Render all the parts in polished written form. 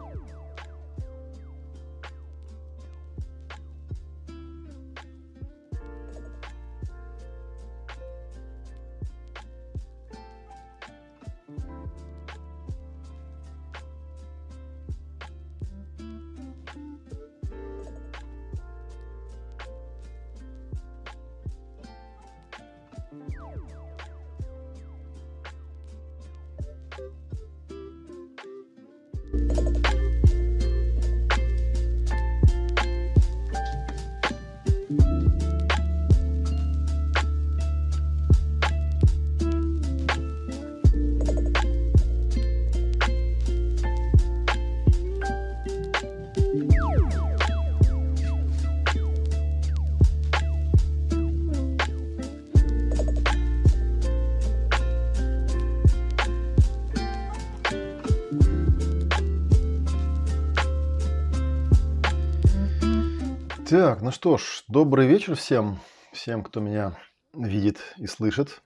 Так, ну что ж, добрый вечер всем, кто меня видит и слышит.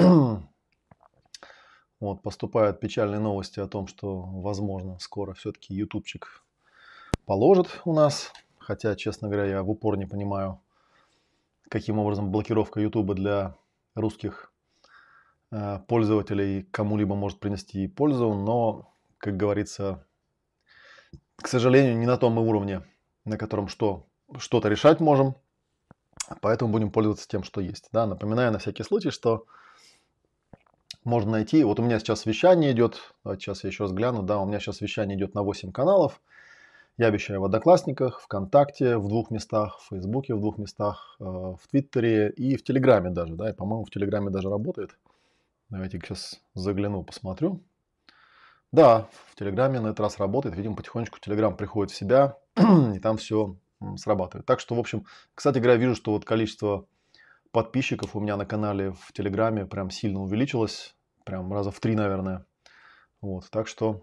Вот, поступают печальные новости о том, что, возможно, скоро все-таки ютубчик положит у нас. Хотя, честно говоря, я в упор не понимаю, каким образом блокировка ютуба для русских пользователей кому-либо может принести пользу. Но, как говорится, к сожалению, не на том мы уровне, на котором что-то решать можем, поэтому будем пользоваться тем, что есть. Да, напоминаю на всякий случай, что можно найти, вот у меня сейчас вещание идет, давайте сейчас я еще раз гляну, да, у меня сейчас вещание идет на 8 каналов, я вещаю в Одноклассниках, ВКонтакте в 2 местах, в Фейсбуке в 2 местах, в Твиттере и в Телеграме даже, да, и, по-моему, в Телеграме даже работает. Давайте сейчас загляну, посмотрю. Да, в Телеграме на этот раз работает, видимо, потихонечку Телеграм приходит в себя, и там все срабатывает. Так что, в общем, кстати говоря, вижу, что вот количество подписчиков у меня на канале в Телеграме прям сильно увеличилось, прям раза в 3, наверное. Вот, так что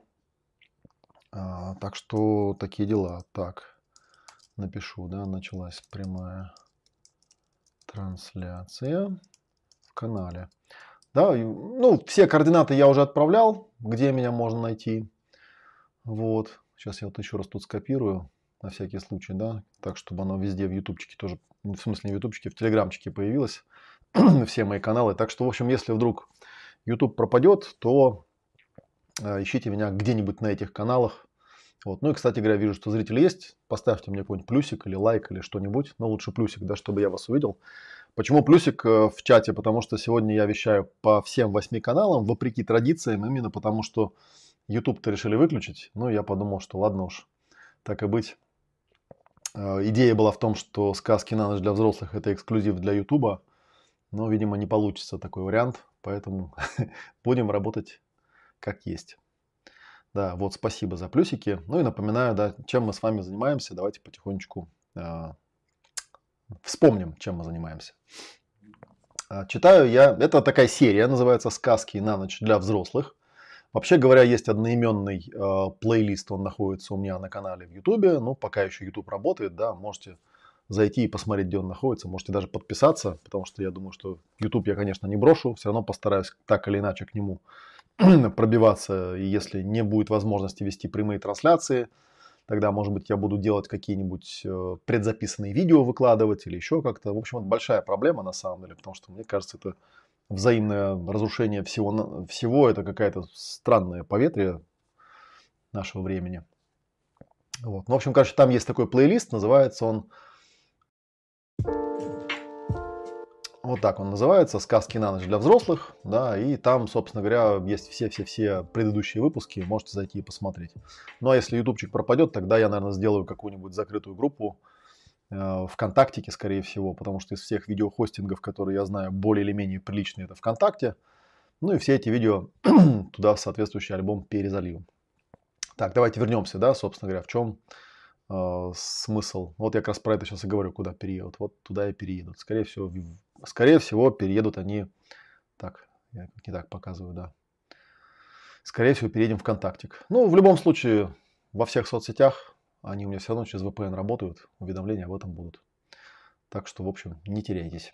такие дела. Так, напишу, да, началась прямая трансляция в канале. Да, ну, все координаты я уже отправлял, где меня можно найти. Вот, сейчас я вот еще раз тут скопирую. На всякий случай, да, так, чтобы оно везде в ютубчике тоже, в смысле не в ютубчике, в телеграмчике появилось, все мои каналы. Так что, в общем, если вдруг YouTube пропадет, то ищите меня где-нибудь на этих каналах. Вот. Ну и, кстати говоря, вижу, что зрители есть. Поставьте мне какой-нибудь плюсик или лайк или что-нибудь. Но лучше плюсик, да, чтобы я вас увидел. Почему плюсик в чате? Потому что сегодня я вещаю по всем 8 каналам, вопреки традициям, именно потому что YouTube-то решили выключить. Ну, я подумал, что ладно уж, так и быть. Идея была в том, что сказки на ночь для взрослых – это эксклюзив для Ютуба, но, видимо, не получится такой вариант, поэтому будем работать как есть. Да, вот спасибо за плюсики. Ну и напоминаю, да, чем мы с вами занимаемся. Давайте потихонечку вспомним, чем мы занимаемся. Читаю я, это такая серия, называется «Сказки на ночь для взрослых». Вообще говоря, есть одноименный плейлист, он находится у меня на канале в Ютубе. Ну, пока еще Ютуб работает, да, можете зайти и посмотреть, где он находится. Можете даже подписаться, потому что я думаю, что Ютуб я, конечно, не брошу. Все равно постараюсь так или иначе к нему пробиваться. И если не будет возможности вести прямые трансляции, тогда, может быть, я буду делать какие-нибудь предзаписанные видео, выкладывать или еще как-то. В общем, это большая проблема на самом деле, потому что, мне кажется, это взаимное разрушение всего это какая-то странное поветрие нашего времени. Вот. Ну, в общем, короче, там есть такой плейлист, называется он... Вот так он называется, «Сказки на ночь для взрослых», да, и там, собственно говоря, есть все предыдущие выпуски, можете зайти и посмотреть. Ну, а если ютубчик пропадет, тогда я, наверное, сделаю какую-нибудь закрытую группу ВКонтактике, скорее всего, потому что из всех видеохостингов, которые я знаю, более или менее приличные, это ВКонтакте. Ну и все эти видео туда в соответствующий альбом перезалью. Так, давайте вернемся, да, собственно говоря, в чем смысл. Вот я как раз про это сейчас и говорю, куда переедут. Вот туда и переедут. Скорее всего, переедут они... Так, я не так показываю, да. Скорее всего, переедем в ВКонтактик. Ну, в любом случае, во всех соцсетях они у меня все равно через VPN работают. Уведомления об этом будут. Так что, в общем, не теряйтесь.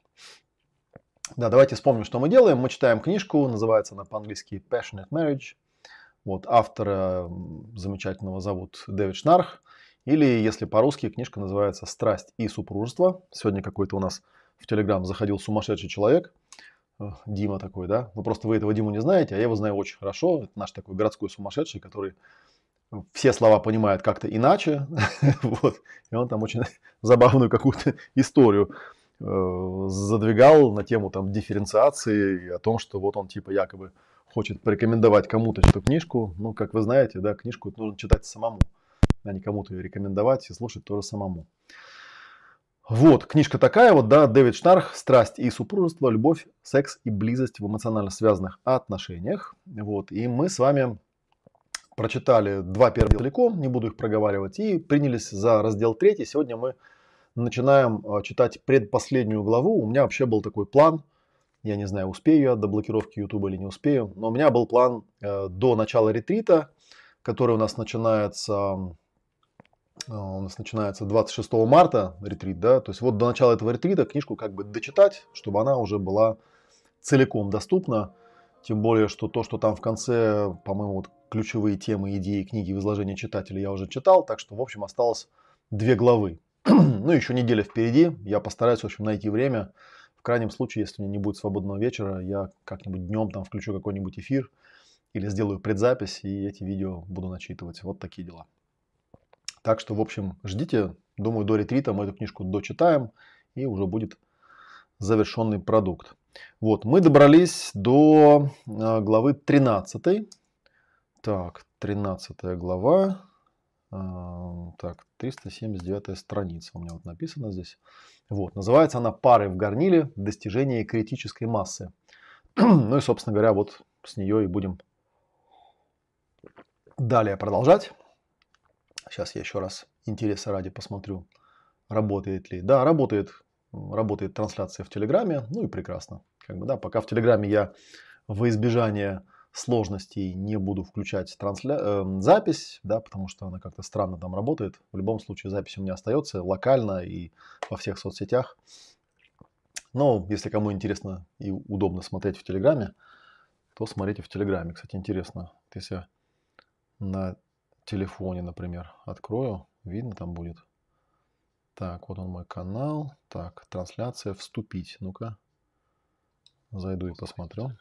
Да, давайте вспомним, что мы делаем. Мы читаем книжку, называется она по-английски Passionate Marriage. Вот, автора замечательного зовут Дэвид Шнарх. Или, если по-русски, книжка называется «Страсть и супружество». Сегодня какой-то у нас в Телеграм заходил сумасшедший человек. Дима такой, да? Ну, просто вы этого Диму не знаете, а я его знаю очень хорошо. Это наш такой городской сумасшедший, который все слова понимает как-то иначе. Вот. И он там очень забавную какую-то историю задвигал на тему там дифференциации и о том, что вот он типа якобы хочет порекомендовать кому-то эту книжку. Ну, как вы знаете, да, книжку нужно читать самому, а не кому-то ее рекомендовать и слушать тоже самому. Вот, книжка такая вот, да, Дэвид Шнарх «Страсть и супружество, любовь, секс и близость в эмоционально связанных отношениях». Вот, и мы с вами прочитали 2 первых целиком, не буду их проговаривать, и принялись за раздел 3. Сегодня мы начинаем читать предпоследнюю главу. У меня вообще был такой план, я не знаю, успею я до блокировки YouTube или не успею, но у меня был план до начала ретрита, который у нас начинается 26 марта, ретрит, да, то есть вот до начала этого ретрита книжку как бы дочитать, чтобы она уже была целиком доступна, тем более, что то, что там в конце, по-моему, вот ключевые темы, идеи книги в изложении читателя я уже читал, так что, в общем, осталось 2 главы. Ну, еще неделя впереди, я постараюсь, в общем, найти время. В крайнем случае, если у меня не будет свободного вечера, я как-нибудь днем там включу какой-нибудь эфир или сделаю предзапись, и эти видео буду начитывать. Вот такие дела. Так что, в общем, ждите. Думаю, до ретрита мы эту книжку дочитаем, и уже будет завершенный продукт. Вот, мы добрались до главы 13. Так, 13 глава. Так, 379 страница у меня вот написано здесь. Вот, называется она «Пары в горниле. Достижение критической массы». Ну и, собственно говоря, вот с нее и будем далее продолжать. Сейчас я еще раз интереса ради посмотрю, работает ли. Да, работает трансляция в Телеграме, ну и прекрасно. Как бы, да, пока в Телеграме я во избежание сложностей не буду включать запись, да, потому что она как-то странно там работает. В любом случае запись у меня остается локально и во всех соцсетях. Но если кому интересно и удобно смотреть в Телеграме, то смотрите в Телеграме. Кстати, интересно, если я на телефоне, например, открою, видно там будет. Так, вот он мой канал. Так, трансляция, вступить. Ну-ка, зайду и посмотрю.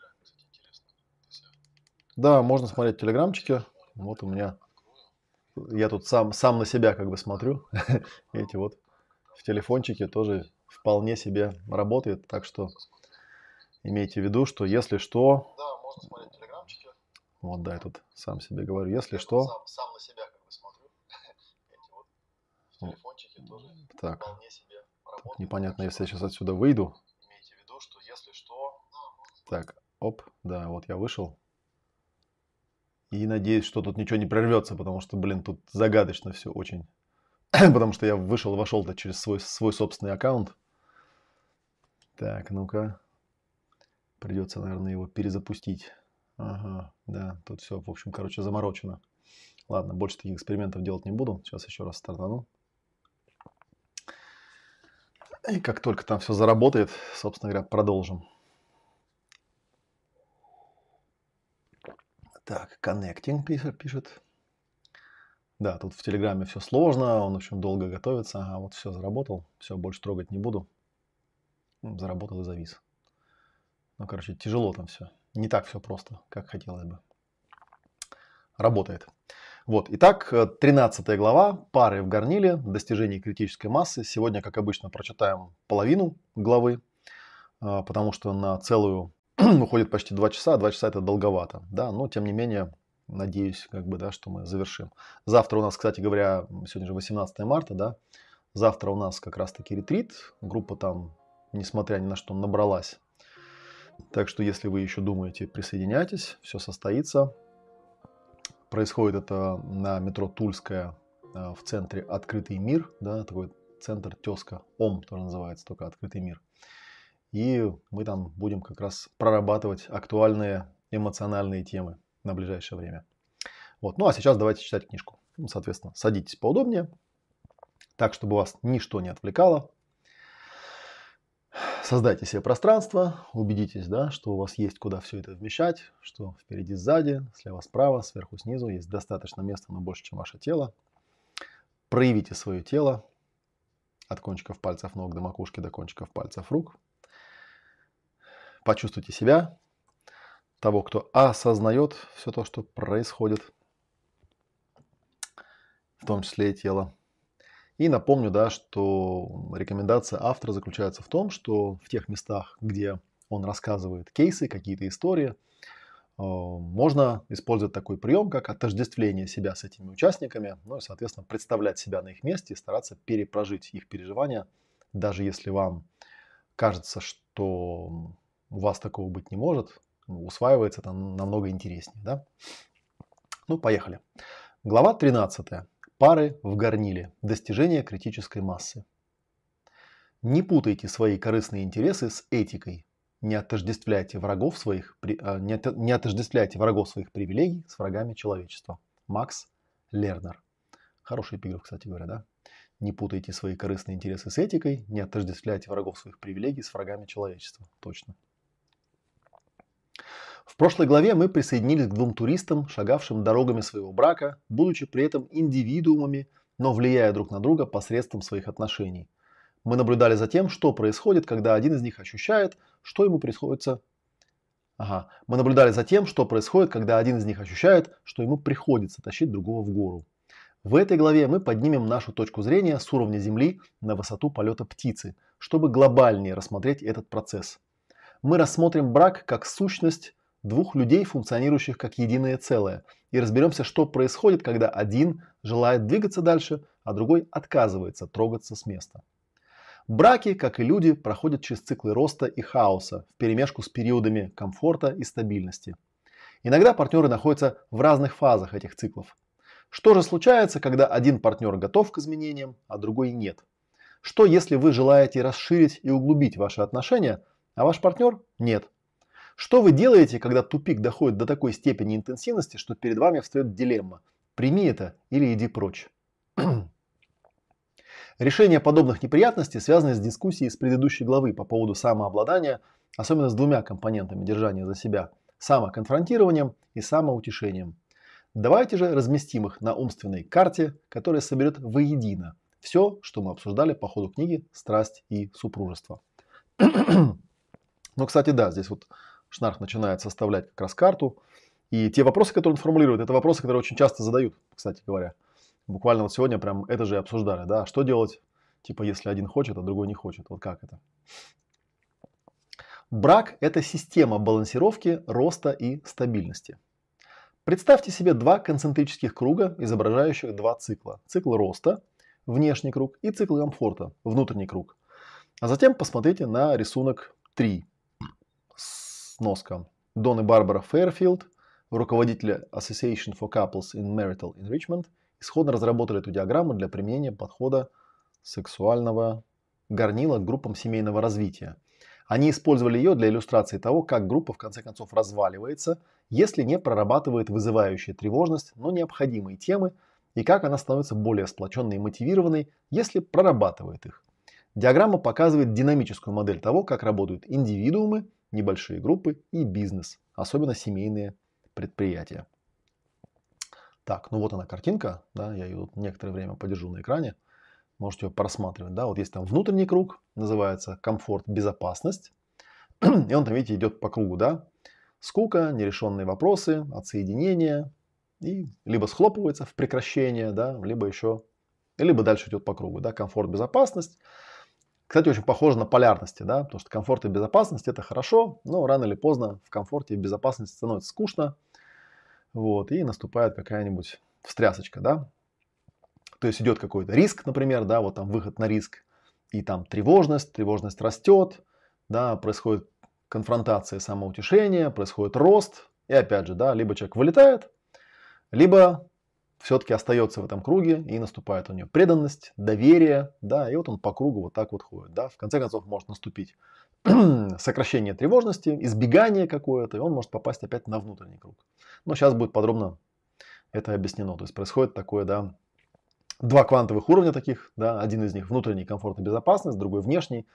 Да, можно смотреть в телеграмчике. Вот у меня, я тут сам на себя как бы смотрю. Эти вот в телефончике тоже вполне себе работает. Так что имейте в виду, что если что... Да, можно смотреть в телеграмчике. Вот, да, я тут сам себе говорю. Если что... Сам на себя как бы смотрю. Эти вот в телефончике тоже вполне себе работает. Непонятно, если я сейчас отсюда выйду. Имейте в виду, что если что... Так, оп, да, вот я вышел. И надеюсь, что тут ничего не прервется, потому что, блин, тут загадочно все очень. Потому что я вошел-то через свой собственный аккаунт. Так, ну-ка. Придется, наверное, его перезапустить. Ага, да, тут все, в общем, короче, заморочено. Ладно, больше таких экспериментов делать не буду. Сейчас еще раз стартану. И как только там все заработает, собственно говоря, продолжим. Так, connecting пишет. Да, тут в Телеграме все сложно, он, в общем, долго готовится. А вот все, заработал. Все, больше трогать не буду. Заработал и завис. Ну, короче, тяжело там все. Не так все просто, как хотелось бы. Работает. Вот, итак, 13 глава, пары в горниле, достижение критической массы. Сегодня, как обычно, прочитаем половину главы, потому что на целую уходит почти 2 часа, 2 часа это долговато, да, но тем не менее, надеюсь, как бы, да, что мы завершим. Завтра у нас, кстати говоря, сегодня же 18 марта, да, завтра у нас как раз-таки ретрит, группа там, несмотря ни на что, набралась. Так что, если вы еще думаете, присоединяйтесь, все состоится. Происходит это на метро Тульская в центре «Открытый мир», да, такой центр тезка, ОМ тоже называется, только «Открытый мир». И мы там будем как раз прорабатывать актуальные эмоциональные темы на ближайшее время. Вот. Ну а сейчас давайте читать книжку. Ну, соответственно, садитесь поудобнее, так, чтобы вас ничто не отвлекало. Создайте себе пространство, убедитесь, да, что у вас есть куда все это вмещать, что впереди, сзади, слева, справа, сверху, снизу есть достаточно места, но больше, чем ваше тело. Проявите свое тело от кончиков пальцев ног до макушки, до кончиков пальцев рук. Почувствуйте себя, того, кто осознает все то, что происходит, в том числе и тело. И напомню, да, что рекомендация автора заключается в том, что в тех местах, где он рассказывает кейсы, какие-то истории, можно использовать такой прием, как отождествление себя с этими участниками, ну и, соответственно, представлять себя на их месте и стараться перепрожить их переживания, даже если вам кажется, что у вас такого быть не может, усваивается это намного интереснее. Да? Ну, поехали. Глава 13. Пары в горниле. Достижение критической массы. Не путайте свои корыстные интересы с этикой. Не отождествляйте врагов своих привилегий с врагами человечества. Макс Лернер. Хороший эпиграф, кстати говоря, да? Не путайте свои корыстные интересы с этикой, не отождествляйте врагов своих привилегий с врагами человечества. Точно. В прошлой главе мы присоединились к двум туристам, шагавшим дорогами своего брака, будучи при этом индивидуумами, но влияя друг на друга посредством своих отношений. Мы наблюдали за тем, что происходит, когда один из них ощущает, что ему приходится... Мы наблюдали за тем, что происходит, когда один из них ощущает, что ему приходится тащить другого в гору. В этой главе мы поднимем нашу точку зрения с уровня Земли на высоту полета птицы, чтобы глобальнее рассмотреть этот процесс. Мы рассмотрим брак как сущность двух людей, функционирующих как единое целое, и разберемся, что происходит, когда один желает двигаться дальше, а другой отказывается трогаться с места. Браки, как и люди, проходят через циклы роста и хаоса вперемешку с периодами комфорта и стабильности. Иногда партнеры находятся в разных фазах этих циклов. Что же случается, когда один партнер готов к изменениям, а другой нет? Что, если вы желаете расширить и углубить ваши отношения, а ваш партнер нет? Что вы делаете, когда тупик доходит до такой степени интенсивности, что перед вами встает дилемма: прими это или иди прочь? Решение подобных неприятностей связано с дискуссией с предыдущей главы по поводу самообладания, особенно с двумя компонентами держания за себя – самоконфронтированием и самоутешением. Давайте же разместим их на умственной карте, которая соберет воедино все, что мы обсуждали по ходу книги «Страсть и супружество». Ну, кстати, да, здесь вот Шнарх начинает составлять как раз карту. И те вопросы, которые он формулирует, это вопросы, которые очень часто задают, кстати говоря. Буквально вот сегодня прям это же и обсуждали, да, что делать, типа, если один хочет, а другой не хочет, вот как это. Брак – это система балансировки, роста и стабильности. Представьте себе два концентрических круга, изображающих два цикла. Цикл роста, внешний круг, и цикл комфорта, внутренний круг. А затем посмотрите на рисунок 3. Сноска. Дон и Барбара Фэрфилд, руководители Association for Couples in Marital Enrichment, исходно разработали эту диаграмму для применения подхода сексуального горнила к группам семейного развития. Они использовали ее для иллюстрации того, как группа в конце концов разваливается, если не прорабатывает вызывающая тревожность, но необходимые темы, и как она становится более сплоченной и мотивированной, если прорабатывает их. Диаграмма показывает динамическую модель того, как работают индивидуумы, небольшие группы и бизнес, особенно семейные предприятия. Так, ну вот она картинка, да, я ее некоторое время подержу на экране, можете ее просматривать, да, вот есть там внутренний круг, называется комфорт, безопасность, и он там, видите, идет по кругу, да, скука, нерешенные вопросы, отсоединение, и либо схлопывается в прекращение, да, либо дальше идет по кругу, да, комфорт, безопасность. Кстати, очень похоже на полярности, да, потому что комфорт и безопасность это хорошо, но рано или поздно в комфорте и безопасности становится скучно, вот, и наступает какая-нибудь встрясочка, да. То есть идет какой-то риск, например, да, вот там выход на риск, и там тревожность растет, да, происходит конфронтация, самоутешение, происходит рост, и опять же, да, либо человек вылетает, либо все-таки остается в этом круге, и наступает у него преданность, доверие, да, и вот он по кругу вот так вот ходит, да, в конце концов может наступить сокращение тревожности, избегание какое-то, и он может попасть опять на внутренний круг. Но сейчас будет подробно это объяснено, то есть происходит такое, да, два квантовых уровня таких, да, один из них внутренний комфорт и безопасность, другой внешний,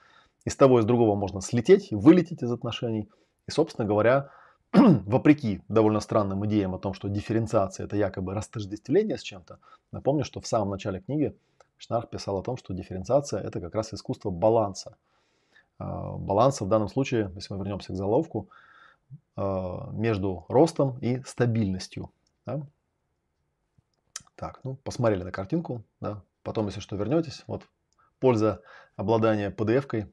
Из того и из другого можно слететь, вылететь из отношений. И, собственно говоря, вопреки довольно странным идеям о том, что дифференциация – это якобы растождествление с чем-то, напомню, что в самом начале книги Шнарх писал о том, что дифференциация – это как раз искусство баланса. Баланса в данном случае, если мы вернемся к заголовку, между ростом и стабильностью. Да? Так, ну, посмотрели на картинку. Да? Потом, если что, вернетесь. Вот польза обладания PDF-кой.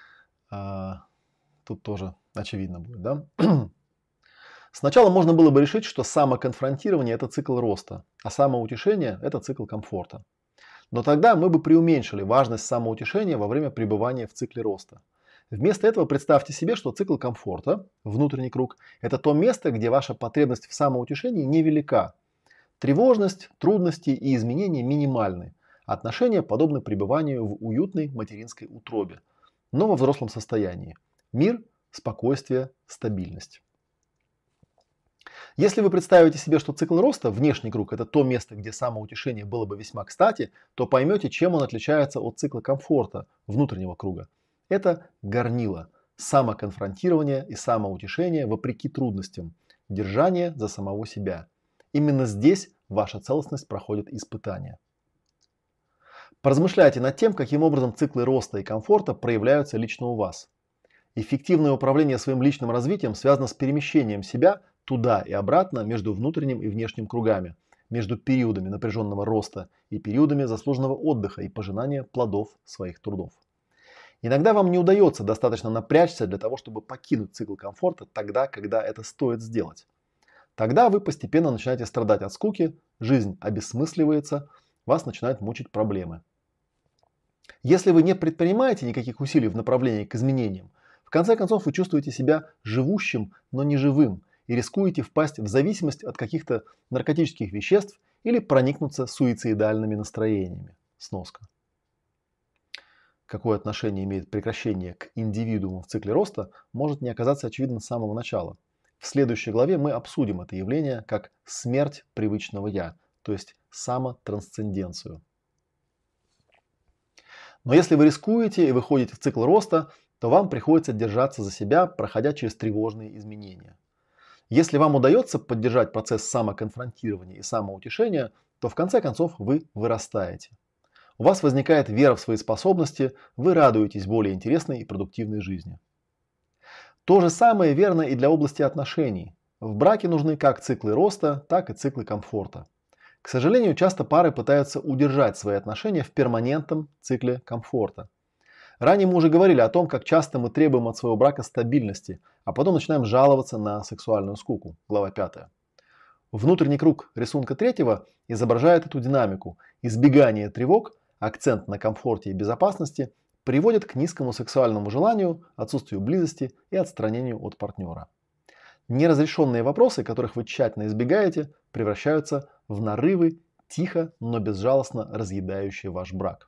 Тут тоже очевидно будет. Да? Сначала можно было бы решить, что самоконфронтирование – это цикл роста, а самоутешение – это цикл комфорта. Но тогда мы бы преуменьшили важность самоутешения во время пребывания в цикле роста. Вместо этого представьте себе, что цикл комфорта, внутренний круг, это то место, где ваша потребность в самоутешении невелика. Тревожность, трудности и изменения минимальны. Отношения подобны пребыванию в уютной материнской утробе, но во взрослом состоянии. Мир, спокойствие, стабильность. Если вы представите себе, что цикл роста, внешний круг, это то место, где самоутешение было бы весьма кстати, то поймете, чем он отличается от цикла комфорта, внутреннего круга. Это горнило, самоконфронтирование и самоутешение вопреки трудностям, держание за самого себя. Именно здесь ваша целостность проходит испытания. Поразмышляйте над тем, каким образом циклы роста и комфорта проявляются лично у вас. Эффективное управление своим личным развитием связано с перемещением себя туда и обратно между внутренним и внешним кругами, между периодами напряженного роста и периодами заслуженного отдыха и пожинания плодов своих трудов. Иногда вам не удается достаточно напрячься для того, чтобы покинуть цикл комфорта тогда, когда это стоит сделать. Тогда вы постепенно начинаете страдать от скуки, жизнь обессмысливается, вас начинают мучить проблемы. Если вы не предпринимаете никаких усилий в направлении к изменениям, в конце концов вы чувствуете себя живущим, но не живым, и рискуете впасть в зависимость от каких-то наркотических веществ или проникнуться суицидальными настроениями. Сноска. Какое отношение имеет прекращение к индивидууму в цикле роста, может не оказаться очевидным с самого начала. В следующей главе мы обсудим это явление как смерть привычного «я», то есть самотрансценденцию. Но если вы рискуете и выходите в цикл роста, то вам приходится держаться за себя, проходя через тревожные изменения. Если вам удается поддержать процесс самоконфронтирования и самоутешения, то в конце концов вы вырастаете. У вас возникает вера в свои способности, вы радуетесь более интересной и продуктивной жизни. То же самое верно и для области отношений. В браке нужны как циклы роста, так и циклы комфорта. К сожалению, часто пары пытаются удержать свои отношения в перманентном цикле комфорта. Ранее мы уже говорили о том, как часто мы требуем от своего брака стабильности, а потом начинаем жаловаться на сексуальную скуку. Глава 5. Внутренний круг рисунка 3 изображает эту динамику. Избегание тревог, акцент на комфорте и безопасности приводит к низкому сексуальному желанию, отсутствию близости и отстранению от партнера. Неразрешенные вопросы, которых вы тщательно избегаете, превращаются в нарывы, тихо, но безжалостно разъедающие ваш брак.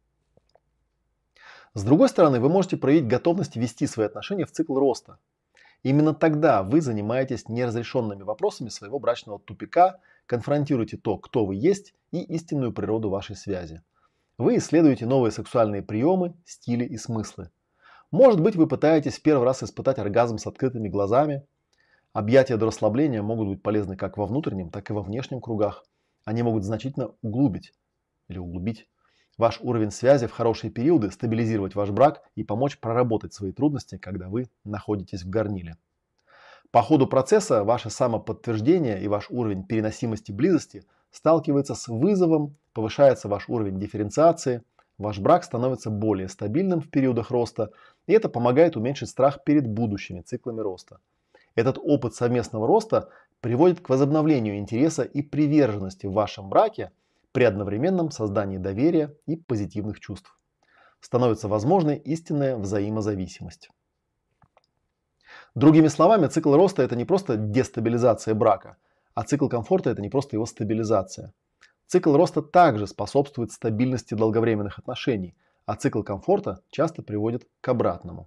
С другой стороны, вы можете проявить готовность вести свои отношения в цикл роста. Именно тогда вы занимаетесь неразрешенными вопросами своего брачного тупика, конфронтируете то, кто вы есть, и истинную природу вашей связи. Вы исследуете новые сексуальные приемы, стили и смыслы. Может быть, вы пытаетесь в первый раз испытать оргазм с открытыми глазами. Объятия до расслабления могут быть полезны как во внутреннем, так и во внешнем кругах. Они могут значительно углубить ваш уровень связи в хорошие периоды, стабилизировать ваш брак и помочь проработать свои трудности, когда вы находитесь в горниле. По ходу процесса ваше самоподтверждение и ваш уровень переносимости близости сталкивается с вызовом, повышается ваш уровень дифференциации, ваш брак становится более стабильным в периодах роста, и это помогает уменьшить страх перед будущими циклами роста. Этот опыт совместного роста приводит к возобновлению интереса и приверженности в вашем браке при одновременном создании доверия и позитивных чувств. Становится возможной истинная взаимозависимость. Другими словами, цикл роста – это не просто дестабилизация брака, а цикл комфорта – это не просто его стабилизация. Цикл роста также способствует стабильности долговременных отношений, а цикл комфорта часто приводит к обратному.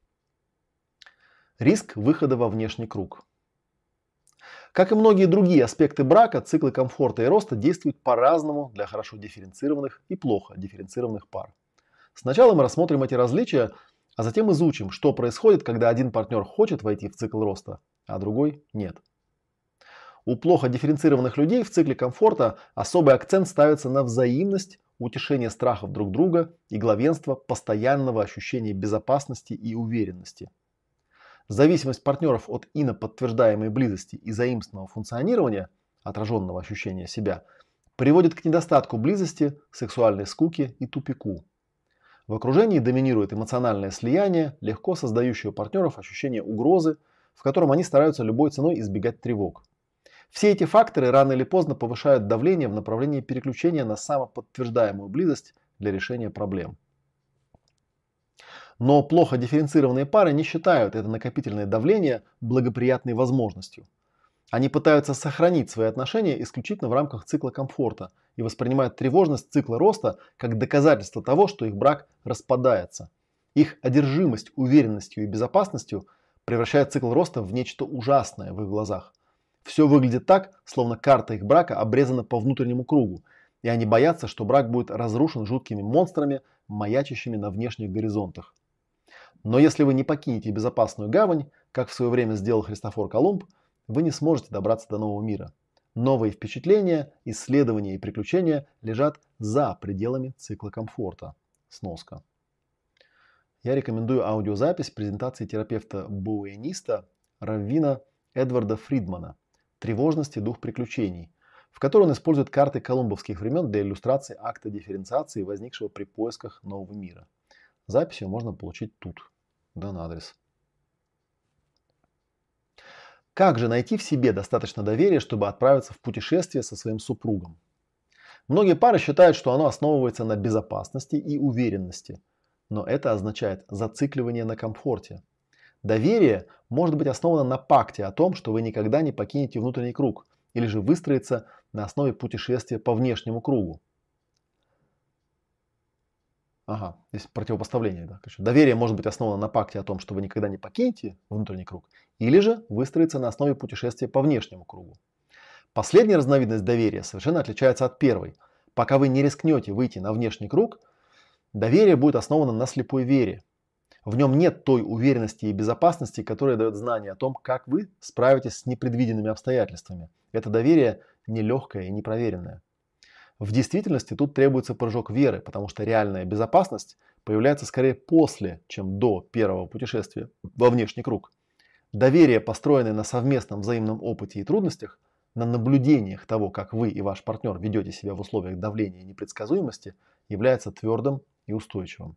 Риск выхода во внешний круг. Как и многие другие аспекты брака, циклы комфорта и роста действуют по-разному для хорошо дифференцированных и плохо дифференцированных пар. Сначала мы рассмотрим эти различия, А затем изучим, что происходит, когда один партнер хочет войти в цикл роста, а другой нет. У плохо дифференцированных людей в цикле комфорта особый акцент ставится на взаимность, утешение страхов друг друга и главенство постоянного ощущения безопасности и уверенности. Зависимость партнеров от иноподтверждаемой близости и заимственного функционирования, отраженного ощущения себя, приводит к недостатку близости, сексуальной скуке и тупику. В окружении доминирует эмоциональное слияние, легко создающее у партнеров ощущение угрозы, в котором они стараются любой ценой избегать тревог. Все эти факторы рано или поздно повышают давление в направлении переключения на самоподтверждаемую близость для решения проблем. Но плохо дифференцированные пары не считают это накопительное давление благоприятной возможностью. Они пытаются сохранить свои отношения исключительно в рамках цикла комфорта и воспринимают тревожность цикла роста как доказательство того, что их брак распадается. Их одержимость уверенностью и безопасностью превращает цикл роста в нечто ужасное в их глазах. Все выглядит так, словно карта их брака обрезана по внутреннему кругу, и они боятся, что брак будет разрушен жуткими монстрами, маячащими на внешних горизонтах. Но если вы не покинете безопасную гавань, как в свое время сделал Христофор Колумб, вы не сможете добраться до нового мира. Новые впечатления, исследования и приключения лежат за пределами цикла комфорта. Сноска. Я рекомендую аудиозапись презентации терапевта-буэниста раввина Эдварда Фридмана «Тревожность и дух приключений», в которой он использует карты колумбовских времен для иллюстрации акта дифференциации, возникшего при поисках нового мира. Запись ее можно получить тут. Дан адрес. Как же найти в себе достаточно доверия, чтобы отправиться в путешествие со своим супругом? Многие пары считают, что оно основывается на безопасности и уверенности, но это означает зацикливание на комфорте. Доверие может быть основано на пакте о том, что вы никогда не покинете внутренний круг, или же выстроится на основе путешествия по внешнему кругу. Ага, здесь противопоставление. Да. Доверие может быть основано на пакте о том, что вы никогда не покинете внутренний круг, или же выстроится на основе путешествия по внешнему кругу. Последняя разновидность доверия совершенно отличается от первой. Пока вы не рискнете выйти на внешний круг, доверие будет основано на слепой вере. В нем нет той уверенности и безопасности, которая дает знание о том, как вы справитесь с непредвиденными обстоятельствами. Это доверие нелегкое и непроверенное. В действительности тут требуется прыжок веры, потому что реальная безопасность появляется скорее после, чем до первого путешествия во внешний круг. Доверие, построенное на совместном взаимном опыте и трудностях, на наблюдениях того, как вы и ваш партнер ведете себя в условиях давления и непредсказуемости, является твердым и устойчивым.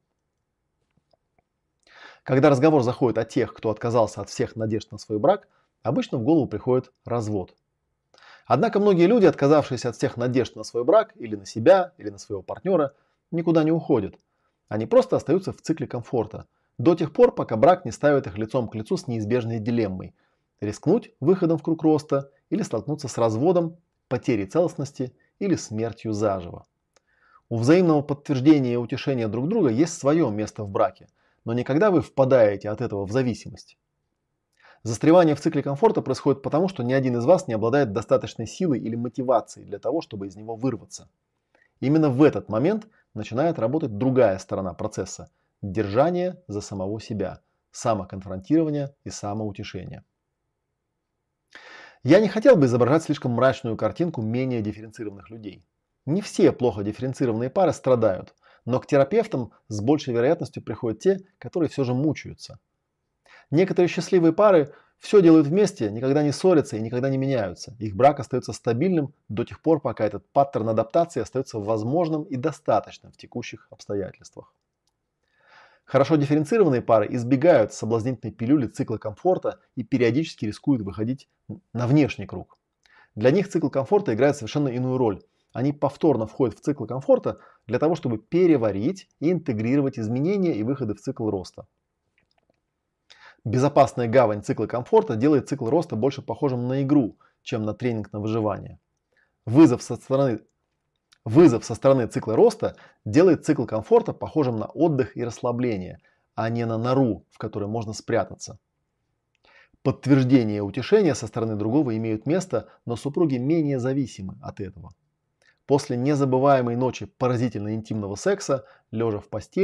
Когда разговор заходит о тех, кто отказался от всех надежд на свой брак, обычно в голову приходит развод. Однако многие люди, отказавшиеся от всех надежд на свой брак или на себя, или на своего партнера, никуда не уходят. Они просто остаются в цикле комфорта, до тех пор, пока брак не ставит их лицом к лицу с неизбежной дилеммой – рискнуть выходом в круг роста или столкнуться с разводом, потерей целостности или смертью заживо. У взаимного подтверждения и утешения друг друга есть свое место в браке, но не когда вы впадаете от этого в зависимость. Застревание в цикле комфорта происходит потому, что ни один из вас не обладает достаточной силой или мотивацией для того, чтобы из него вырваться. Именно в этот момент начинает работать другая сторона процесса – держание за самого себя, самоконфронтирование и самоутешение. Я не хотел бы изображать слишком мрачную картинку менее дифференцированных людей. Не все плохо дифференцированные пары страдают, но к терапевтам с большей вероятностью приходят те, которые все же мучаются. Некоторые счастливые пары все делают вместе, никогда не ссорятся и никогда не меняются. Их брак остается стабильным до тех пор, пока этот паттерн адаптации остается возможным и достаточным в текущих обстоятельствах. Хорошо дифференцированные пары избегают соблазнительной пилюли цикла комфорта и периодически рискуют выходить на внешний круг. Для них цикл комфорта играет совершенно иную роль. Они повторно входят в цикл комфорта для того, чтобы переварить и интегрировать изменения и выходы в цикл роста. Безопасная гавань цикла комфорта делает цикл роста больше похожим на игру, чем на тренинг на выживание. Вызов со стороны цикла роста делает цикл комфорта похожим на отдых и расслабление, а не на нору, в которой можно спрятаться. Подтверждение и утешение со стороны другого имеют место, но супруги менее зависимы от этого. После незабываемой ночи поразительно интимного секса, лежа в постели,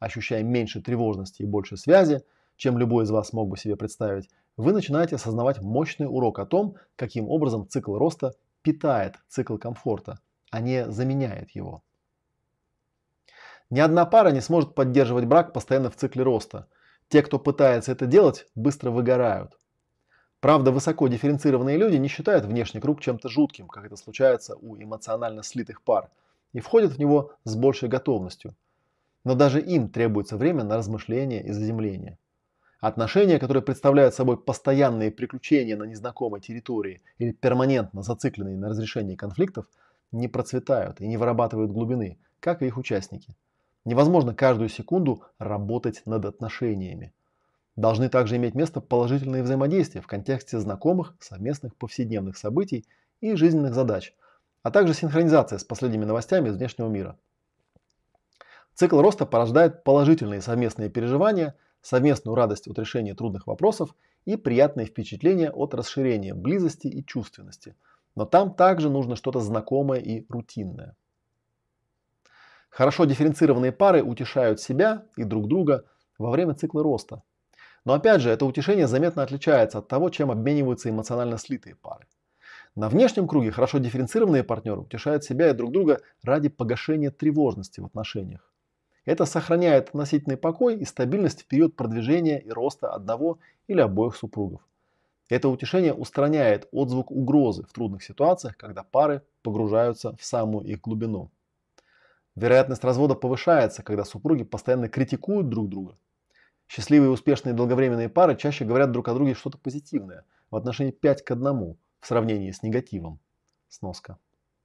ощущая меньше тревожности и больше связи, чем любой из вас мог бы себе представить, вы начинаете осознавать мощный урок о том, каким образом цикл роста питает цикл комфорта, а не заменяет его. Ни одна пара не сможет поддерживать брак постоянно в цикле роста. Те, кто пытается это делать, быстро выгорают. Правда, высоко дифференцированные люди не считают внешний круг чем-то жутким, как это случается у эмоционально слитых пар, и входят в него с большей готовностью. Но даже им требуется время на размышление и заземление. Отношения, которые представляют собой постоянные приключения на незнакомой территории или перманентно зацикленные на разрешении конфликтов, не процветают и не вырабатывают глубины, как и их участники. Невозможно каждую секунду работать над отношениями. Должны также иметь место положительные взаимодействия в контексте знакомых, совместных повседневных событий и жизненных задач, а также синхронизация с последними новостями из внешнего мира. Цикл роста порождает положительные совместные переживания, совместную радость от решения трудных вопросов и приятные впечатления от расширения близости и чувственности. Но там также нужно что-то знакомое и рутинное. Хорошо дифференцированные пары утешают себя и друг друга во время цикла роста. Но опять же, это утешение заметно отличается от того, чем обмениваются эмоционально слитые пары. На внешнем круге хорошо дифференцированные партнеры утешают себя и друг друга ради погашения тревожности в отношениях. Это сохраняет относительный покой и стабильность в период продвижения и роста одного или обоих супругов. Это утешение устраняет отзвук угрозы в трудных ситуациях, когда пары погружаются в самую их глубину. Вероятность развода повышается, когда супруги постоянно критикуют друг друга. Счастливые и успешные долговременные пары чаще говорят друг о друге что-то позитивное в отношении 5 к 1 в сравнении с негативом. Сноска.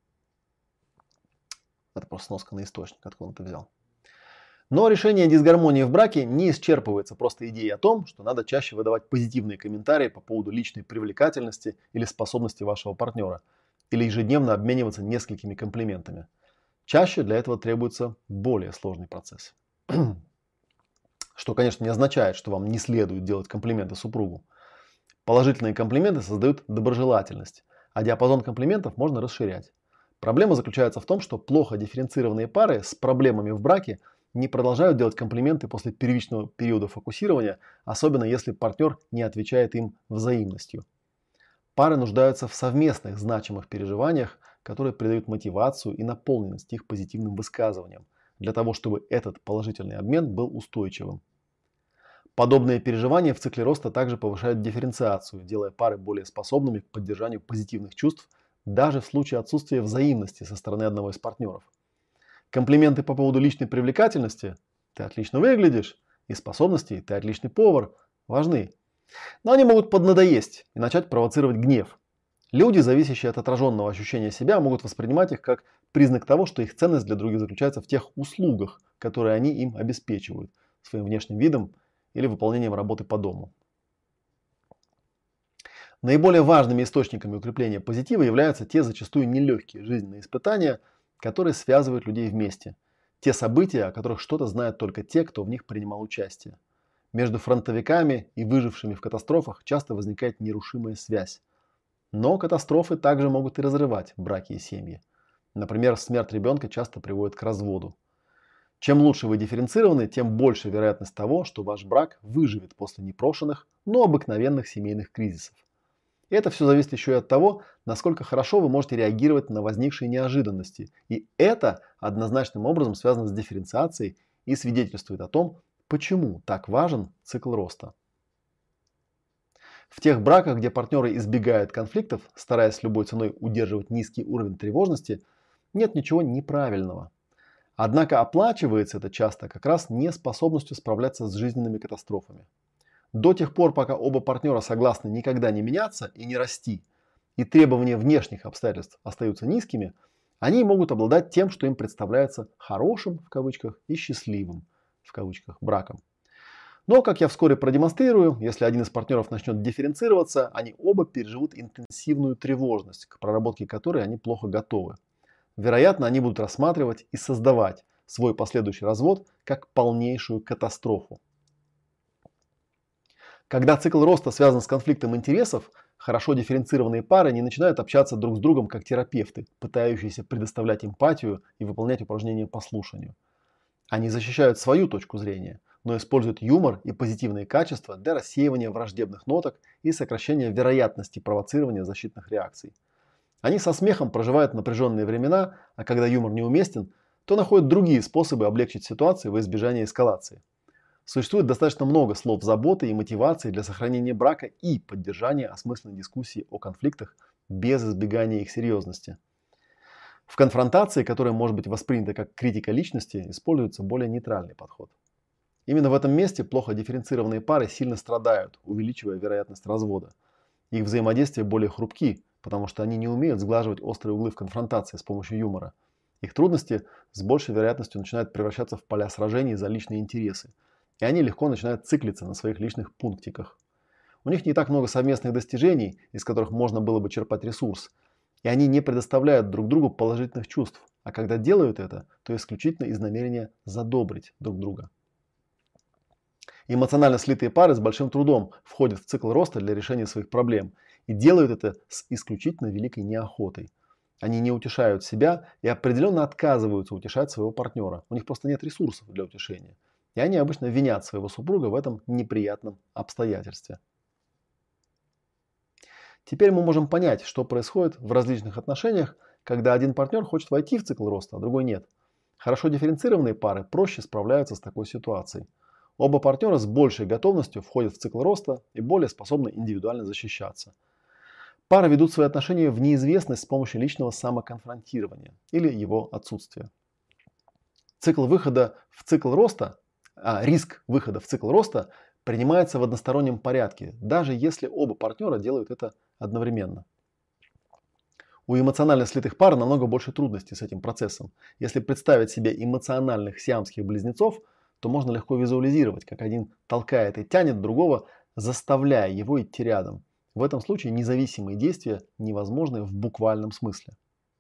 Это просто сноска на источник, откуда он это взял. Но решение дисгармонии в браке не исчерпывается просто идеей о том, что надо чаще выдавать позитивные комментарии по поводу личной привлекательности или способности вашего партнера, или ежедневно обмениваться несколькими комплиментами. Чаще для этого требуется более сложный процесс. Что, конечно, не означает, что вам не следует делать комплименты супругу. Положительные комплименты создают доброжелательность, а диапазон комплиментов можно расширять. Проблема заключается в том, что плохо дифференцированные пары с проблемами в браке не продолжают делать комплименты после первичного периода фокусирования, особенно если партнер не отвечает им взаимностью. Пары нуждаются в совместных значимых переживаниях, которые придают мотивацию и наполненность их позитивным высказываниям, для того, чтобы этот положительный обмен был устойчивым. Подобные переживания в цикле роста также повышают дифференциацию, делая пары более способными к поддержанию позитивных чувств даже в случае отсутствия взаимности со стороны одного из партнеров. Комплименты по поводу личной привлекательности «ты отлично выглядишь» и способностей «ты отличный повар» важны. Но они могут поднадоесть и начать провоцировать гнев. Люди, зависящие от отраженного ощущения себя, могут воспринимать их как признак того, что их ценность для других заключается в тех услугах, которые они им обеспечивают своим внешним видом или выполнением работы по дому. Наиболее важными источниками укрепления позитива являются те зачастую нелегкие жизненные испытания, которые связывают людей вместе. Те события, о которых что-то знают только те, кто в них принимал участие. Между фронтовиками и выжившими в катастрофах часто возникает нерушимая связь. Но катастрофы также могут и разрывать браки и семьи. Например, смерть ребенка часто приводит к разводу. Чем лучше вы дифференцированы, тем больше вероятность того, что ваш брак выживет после непрошенных, но обыкновенных семейных кризисов. И это все зависит еще и от того, насколько хорошо вы можете реагировать на возникшие неожиданности. И это однозначным образом связано с дифференциацией и свидетельствует о том, почему так важен цикл роста. В тех браках, где партнеры избегают конфликтов, стараясь любой ценой удерживать низкий уровень тревожности, нет ничего неправильного. Однако оплачивается это часто как раз неспособностью справляться с жизненными катастрофами. До тех пор, пока оба партнера согласны никогда не меняться и не расти, и требования внешних обстоятельств остаются низкими, они могут обладать тем, что им представляется «хорошим» в кавычках и «счастливым» в кавычках браком. Но, как я вскоре продемонстрирую, если один из партнеров начнет дифференцироваться, они оба переживут интенсивную тревожность, к проработке которой они плохо готовы. Вероятно, они будут рассматривать и создавать свой последующий развод как полнейшую катастрофу. Когда цикл роста связан с конфликтом интересов, хорошо дифференцированные пары не начинают общаться друг с другом как терапевты, пытающиеся предоставлять эмпатию и выполнять упражнения по слушанию. Они защищают свою точку зрения, но используют юмор и позитивные качества для рассеивания враждебных ноток и сокращения вероятности провоцирования защитных реакций. Они со смехом проживают напряженные времена, а когда юмор неуместен, то находят другие способы облегчить ситуацию во избежание эскалации. Существует достаточно много слов заботы и мотивации для сохранения брака и поддержания осмысленной дискуссии о конфликтах без избегания их серьезности. В конфронтации, которая может быть воспринята как критика личности, используется более нейтральный подход. Именно в этом месте плохо дифференцированные пары сильно страдают, увеличивая вероятность развода. Их взаимодействие более хрупки, потому что они не умеют сглаживать острые углы в конфронтации с помощью юмора. Их трудности с большей вероятностью начинают превращаться в поля сражений за личные интересы, и они легко начинают циклиться на своих личных пунктиках. У них не так много совместных достижений, из которых можно было бы черпать ресурс, и они не предоставляют друг другу положительных чувств, а когда делают это, то исключительно из намерения задобрить друг друга. Эмоционально слитые пары с большим трудом входят в цикл роста для решения своих проблем и делают это с исключительно великой неохотой. Они не утешают себя и определенно отказываются утешать своего партнера. У них просто нет ресурсов для утешения. И они обычно винят своего супруга в этом неприятном обстоятельстве. Теперь мы можем понять, что происходит в различных отношениях, когда один партнер хочет войти в цикл роста, а другой нет. Хорошо дифференцированные пары проще справляются с такой ситуацией. Оба партнера с большей готовностью входят в цикл роста и более способны индивидуально защищаться. Пары ведут свои отношения в неизвестность с помощью личного самоконфронтирования или его отсутствия. Риск выхода в цикл роста принимается в одностороннем порядке, даже если оба партнера делают это одновременно. У эмоционально слитых пар намного больше трудностей с этим процессом. Если представить себе эмоциональных сиамских близнецов, то можно легко визуализировать, как один толкает и тянет другого, заставляя его идти рядом. В этом случае независимые действия невозможны в буквальном смысле.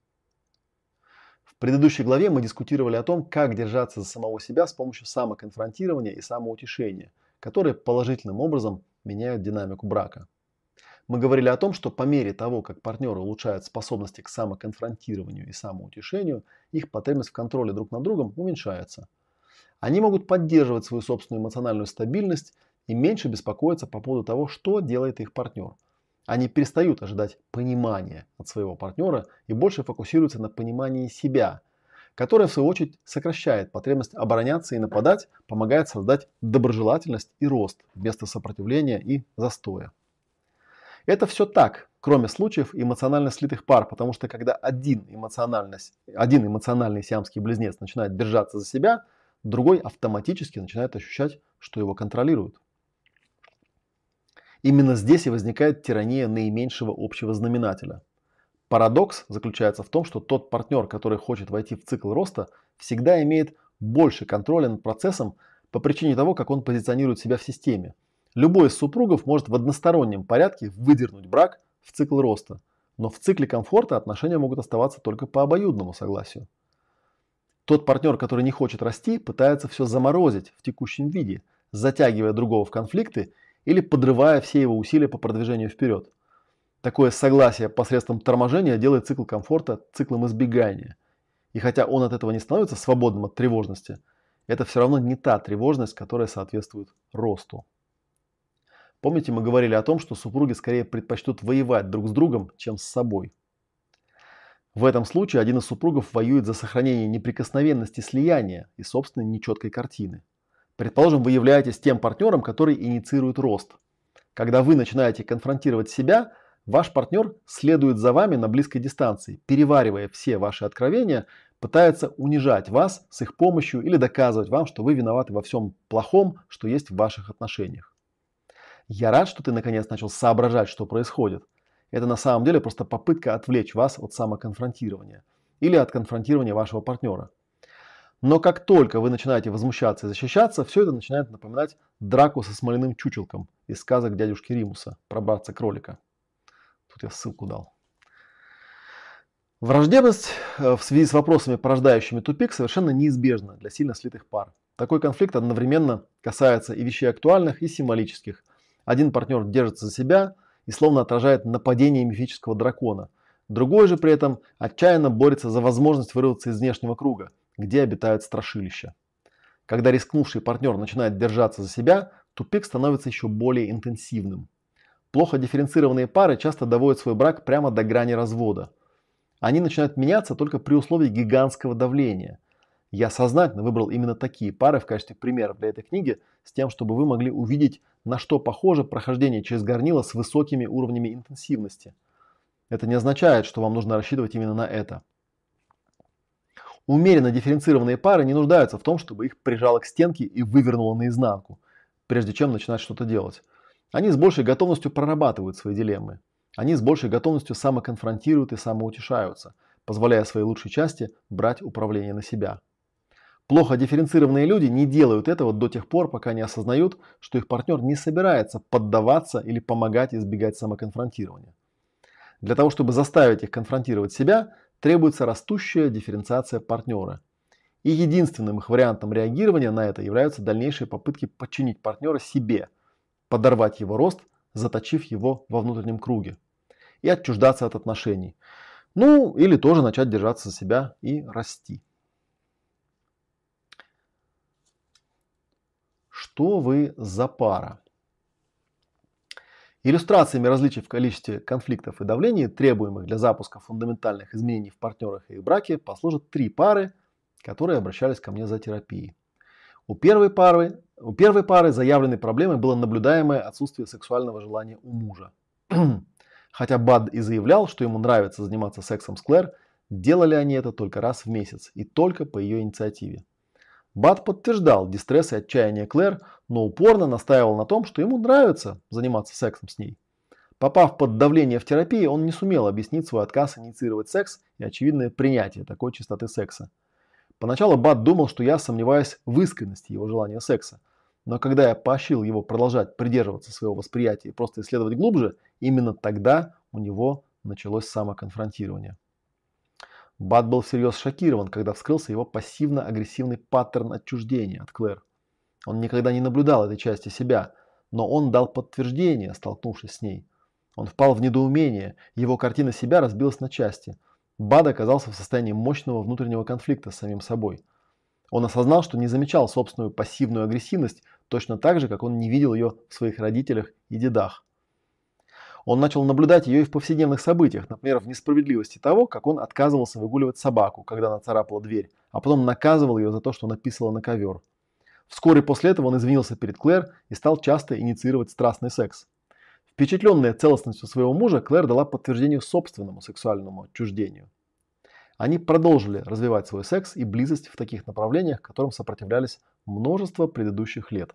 В предыдущей главе мы дискутировали о том, как держаться за самого себя с помощью самоконфронтирования и самоутешения, которые положительным образом меняют динамику брака. Мы говорили о том, что по мере того, как партнеры улучшают способности к самоконфронтированию и самоутешению, их потребность в контроле друг над другом уменьшается. Они могут поддерживать свою собственную эмоциональную стабильность и меньше беспокоиться по поводу того, что делает их партнер. Они перестают ожидать понимания от своего партнера и больше фокусируются на понимании себя, которое в свою очередь сокращает потребность обороняться и нападать, помогает создать доброжелательность и рост вместо сопротивления и застоя. Это все так, кроме случаев эмоционально слитых пар, потому что когда один эмоциональный сиамский близнец начинает держаться за себя, другой автоматически начинает ощущать, что его контролируют. Именно здесь и возникает тирания наименьшего общего знаменателя. Парадокс заключается в том, что тот партнер, который хочет войти в цикл роста, всегда имеет больше контроля над процессом по причине того, как он позиционирует себя в системе. Любой из супругов может в одностороннем порядке выдернуть брак в цикл роста, но в цикле комфорта отношения могут оставаться только по обоюдному согласию. Тот партнер, который не хочет расти, пытается все заморозить в текущем виде, затягивая другого в конфликты или подрывая все его усилия по продвижению вперед. Такое согласие посредством торможения делает цикл комфорта циклом избегания. И хотя он от этого не становится свободным от тревожности, это все равно не та тревожность, которая соответствует росту. Помните, мы говорили о том, что супруги скорее предпочтут воевать друг с другом, чем с собой. В этом случае один из супругов воюет за сохранение неприкосновенности слияния и собственной нечеткой картины. Предположим, вы являетесь тем партнером, который инициирует рост. Когда вы начинаете конфронтировать себя, ваш партнер следует за вами на близкой дистанции, переваривая все ваши откровения, пытается унижать вас с их помощью или доказывать вам, что вы виноваты во всем плохом, что есть в ваших отношениях. Я рад, что ты наконец начал соображать, что происходит. Это на самом деле просто попытка отвлечь вас от самоконфронтирования или от конфронтирования вашего партнера. Но как только вы начинаете возмущаться и защищаться, все это начинает напоминать драку со смоляным чучелком из сказок дядюшки Римуса про братца-кролика. Тут я ссылку дал. Враждебность в связи с вопросами, порождающими тупик, совершенно неизбежна для сильно слитых пар. Такой конфликт одновременно касается и вещей актуальных, и символических. Один партнер держится за себя и словно отражает нападение мифического дракона. Другой же при этом отчаянно борется за возможность вырваться из внешнего круга, где обитают страшилища. Когда рискнувший партнер начинает держаться за себя, тупик становится еще более интенсивным. Плохо дифференцированные пары часто доводят свой брак прямо до грани развода. Они начинают меняться только при условии гигантского давления. Я сознательно выбрал именно такие пары в качестве примеров для этой книги, с тем, чтобы вы могли увидеть, на что похоже прохождение через горнило с высокими уровнями интенсивности. Это не означает, что вам нужно рассчитывать именно на это. Умеренно дифференцированные пары не нуждаются в том, чтобы их прижало к стенке и вывернуло наизнанку, прежде чем начинать что-то делать. Они с большей готовностью прорабатывают свои дилеммы. Они с большей готовностью самоконфронтируют и самоутешаются, позволяя своей лучшей части брать управление на себя. Плохо дифференцированные люди не делают этого до тех пор, пока не осознают, что их партнер не собирается поддаваться или помогать избегать самоконфронтирования. Для того, чтобы заставить их конфронтировать себя, требуется растущая дифференциация партнера. И единственным их вариантом реагирования на это являются дальнейшие попытки подчинить партнера себе, подорвать его рост, заточив его во внутреннем круге, и отчуждаться от отношений. Ну, или тоже начать держаться за себя и расти. Что вы за пара? Иллюстрациями различий в количестве конфликтов и давлений, требуемых для запуска фундаментальных изменений в партнерах и их браке, послужат 3 пары, которые обращались ко мне за терапией. У первой пары заявленной проблемой было наблюдаемое отсутствие сексуального желания у мужа. Хотя Бад и заявлял, что ему нравится заниматься сексом с Клэр, делали они это только раз в месяц и только по ее инициативе. Бад подтверждал дистресс и отчаяние Клэр, но упорно настаивал на том, что ему нравится заниматься сексом с ней. Попав под давление в терапии, он не сумел объяснить свой отказ инициировать секс и очевидное принятие такой частоты секса. Поначалу Бад думал, что я сомневаюсь в искренности его желания секса, но когда я поощрил его продолжать придерживаться своего восприятия и просто исследовать глубже, именно тогда у него началось самоконфронтирование. Бад был всерьез шокирован, когда вскрылся его пассивно-агрессивный паттерн отчуждения от Клэр. Он никогда не наблюдал этой части себя, но он дал подтверждение, столкнувшись с ней. Он впал в недоумение, его картина себя разбилась на части. Бад оказался в состоянии мощного внутреннего конфликта с самим собой. Он осознал, что не замечал собственную пассивную агрессивность точно так же, как он не видел ее в своих родителях и дедах. Он начал наблюдать ее и в повседневных событиях, например, в несправедливости того, как он отказывался выгуливать собаку, когда она царапала дверь, а потом наказывал ее за то, что она писала на ковер. Вскоре после этого он извинился перед Клэр и стал часто инициировать страстный секс. Впечатленная целостностью своего мужа, Клэр дала подтверждение собственному сексуальному отчуждению. Они продолжили развивать свой секс и близость в таких направлениях, которым сопротивлялись множество предыдущих лет.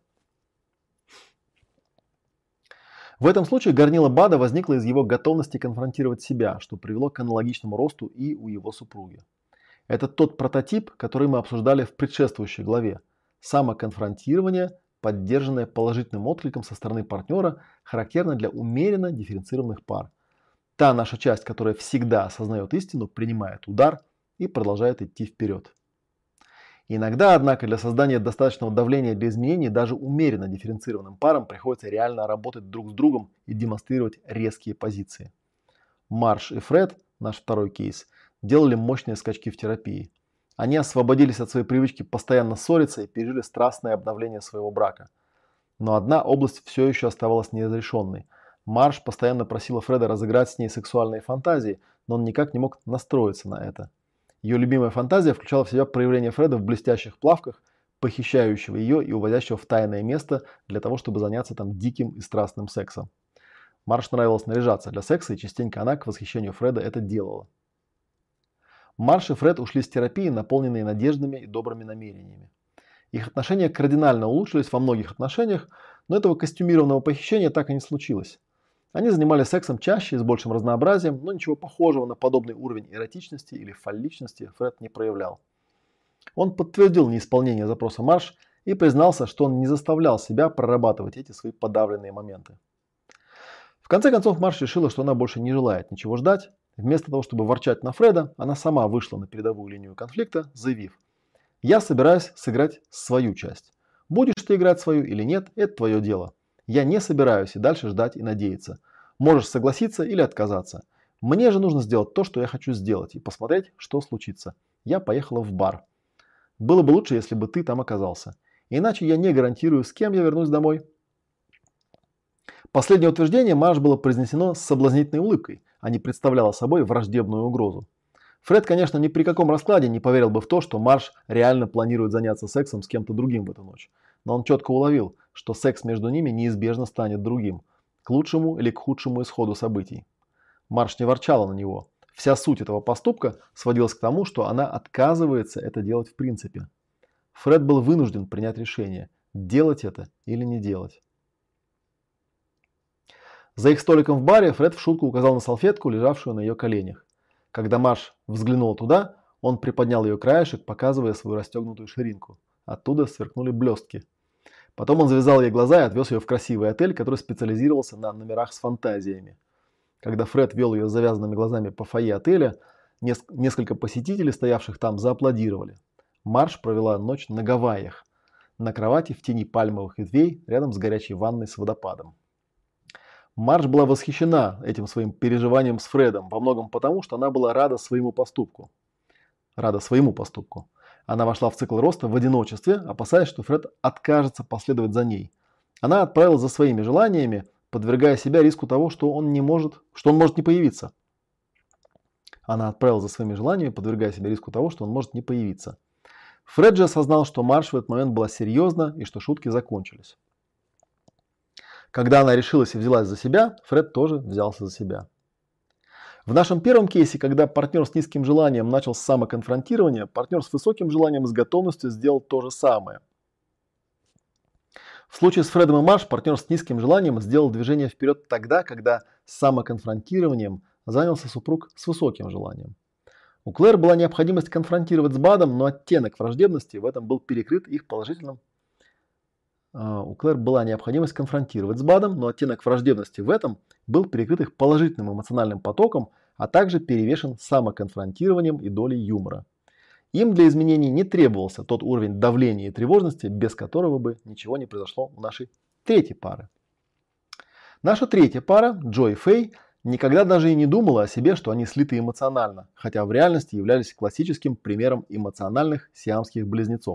В этом случае горнило Бада возникло из его готовности конфронтировать себя, что привело к аналогичному росту и у его супруги. Это тот прототип, который мы обсуждали в предшествующей главе. Самоконфронтирование, поддержанное положительным откликом со стороны партнера, характерно для умеренно дифференцированных пар. Та наша часть, которая всегда осознает истину, принимает удар и продолжает идти вперед. Иногда, однако, для создания достаточного давления для изменений даже умеренно дифференцированным парам приходится реально работать друг с другом и демонстрировать резкие позиции. Марш и Фред, наш второй кейс, делали мощные скачки в терапии. Они освободились от своей привычки постоянно ссориться и пережили страстное обновление своего брака. Но одна область все еще оставалась неразрешенной. Марш постоянно просила Фреда разыграть с ней сексуальные фантазии, но он никак не мог настроиться на это. Ее любимая фантазия включала в себя проявление Фреда в блестящих плавках, похищающего ее и уводящего в тайное место для того, чтобы заняться там диким и страстным сексом. Марш нравилось наряжаться для секса, и частенько она, к восхищению Фреда, это делала. Марш и Фред ушли с терапии, наполненные надеждами и добрыми намерениями. Их отношения кардинально улучшились во многих отношениях, но этого костюмированного похищения так и не случилось. Они занимались сексом чаще и с большим разнообразием, но ничего похожего на подобный уровень эротичности или фалличности Фред не проявлял. Он подтвердил неисполнение запроса Марш и признался, что он не заставлял себя прорабатывать эти свои подавленные моменты. В конце концов, Марш решила, что она больше не желает ничего ждать. Вместо того, чтобы ворчать на Фреда, она сама вышла на передовую линию конфликта, заявив: «Я собираюсь сыграть свою часть. Будешь ты играть свою или нет, это твое дело. Я не собираюсь и дальше ждать и надеяться. Можешь согласиться или отказаться. Мне же нужно сделать то, что я хочу сделать, и посмотреть, что случится. Я поехала в бар. Было бы лучше, если бы ты там оказался. иначе я не гарантирую, с кем я вернусь домой. Последнее утверждение Марш было произнесено с соблазнительной улыбкой, а не представляло собой враждебную угрозу. Фред, конечно, ни при каком раскладе не поверил бы в то, что Марш реально планирует заняться сексом с кем-то другим в эту ночь. Но он четко уловил, что секс между ними неизбежно станет другим, к лучшему или к худшему исходу событий. Марш не ворчала на него. Вся суть этого поступка сводилась к тому, что она отказывается это делать в принципе. Фред был вынужден принять решение, делать это или не делать. За их столиком в баре Фред в шутку указал на салфетку, лежавшую на ее коленях. Когда Марш взглянула туда, он приподнял ее краешек, показывая свою расстегнутую ширинку. Оттуда сверкнули блестки. Потом он завязал ей глаза и отвез ее в красивый отель, который специализировался на номерах с фантазиями. Когда Фред вел ее с завязанными глазами по фойе отеля, несколько посетителей, стоявших там, зааплодировали. Марш провела ночь на Гавайях, на кровати в тени пальмовых ветвей, рядом с горячей ванной с водопадом. Марш была восхищена этим своим переживанием с Фредом, во многом потому, что она была рада своему поступку. Она вошла в цикл роста в одиночестве, опасаясь, что Фред откажется последовать за ней. Она отправилась за своими желаниями, подвергая себя риску того, что он может не появиться. Фред же осознал, что Марш в этот момент была серьезна и что шутки закончились. Когда она решилась и взялась за себя, Фред тоже взялся за себя. В нашем первом кейсе, когда партнер с низким желанием начал с самоконфронтирования, партнер с высоким желанием с готовностью сделал то же самое. В случае с Фредом и Марш партнер с низким желанием сделал движение вперед тогда, когда с самоконфронтированием занялся супруг с высоким желанием. У Клэр была необходимость конфронтировать с Бадом, но оттенок враждебности в этом был перекрыт их положительным эмоциональным потоком, а также перевешен самоконфронтированием и долей юмора. Им для изменений не требовался тот уровень давления и тревожности, без которого бы ничего не произошло у нашей третьей пары. Наша третья пара, Джо и Фэй, никогда даже и не думала о себе, что они слиты эмоционально, хотя в реальности являлись классическим примером эмоциональных сиамских близнецов.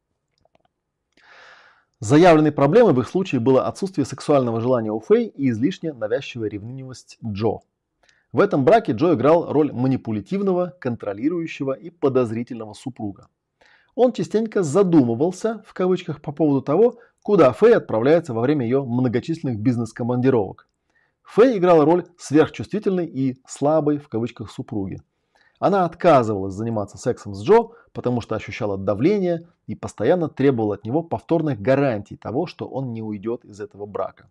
Заявленной проблемой в их случае было отсутствие сексуального желания у Фэй и излишне навязчивая ревнивость Джо. В этом браке Джо играл роль манипулятивного, контролирующего и подозрительного супруга. Он частенько задумывался, в кавычках, по поводу того, куда Фэй отправляется во время ее многочисленных бизнес-командировок. Фэй играла роль сверхчувствительной и слабой, в кавычках, супруги. Она отказывалась заниматься сексом с Джо, потому что ощущала давление и постоянно требовала от него повторных гарантий того, что он не уйдет из этого брака.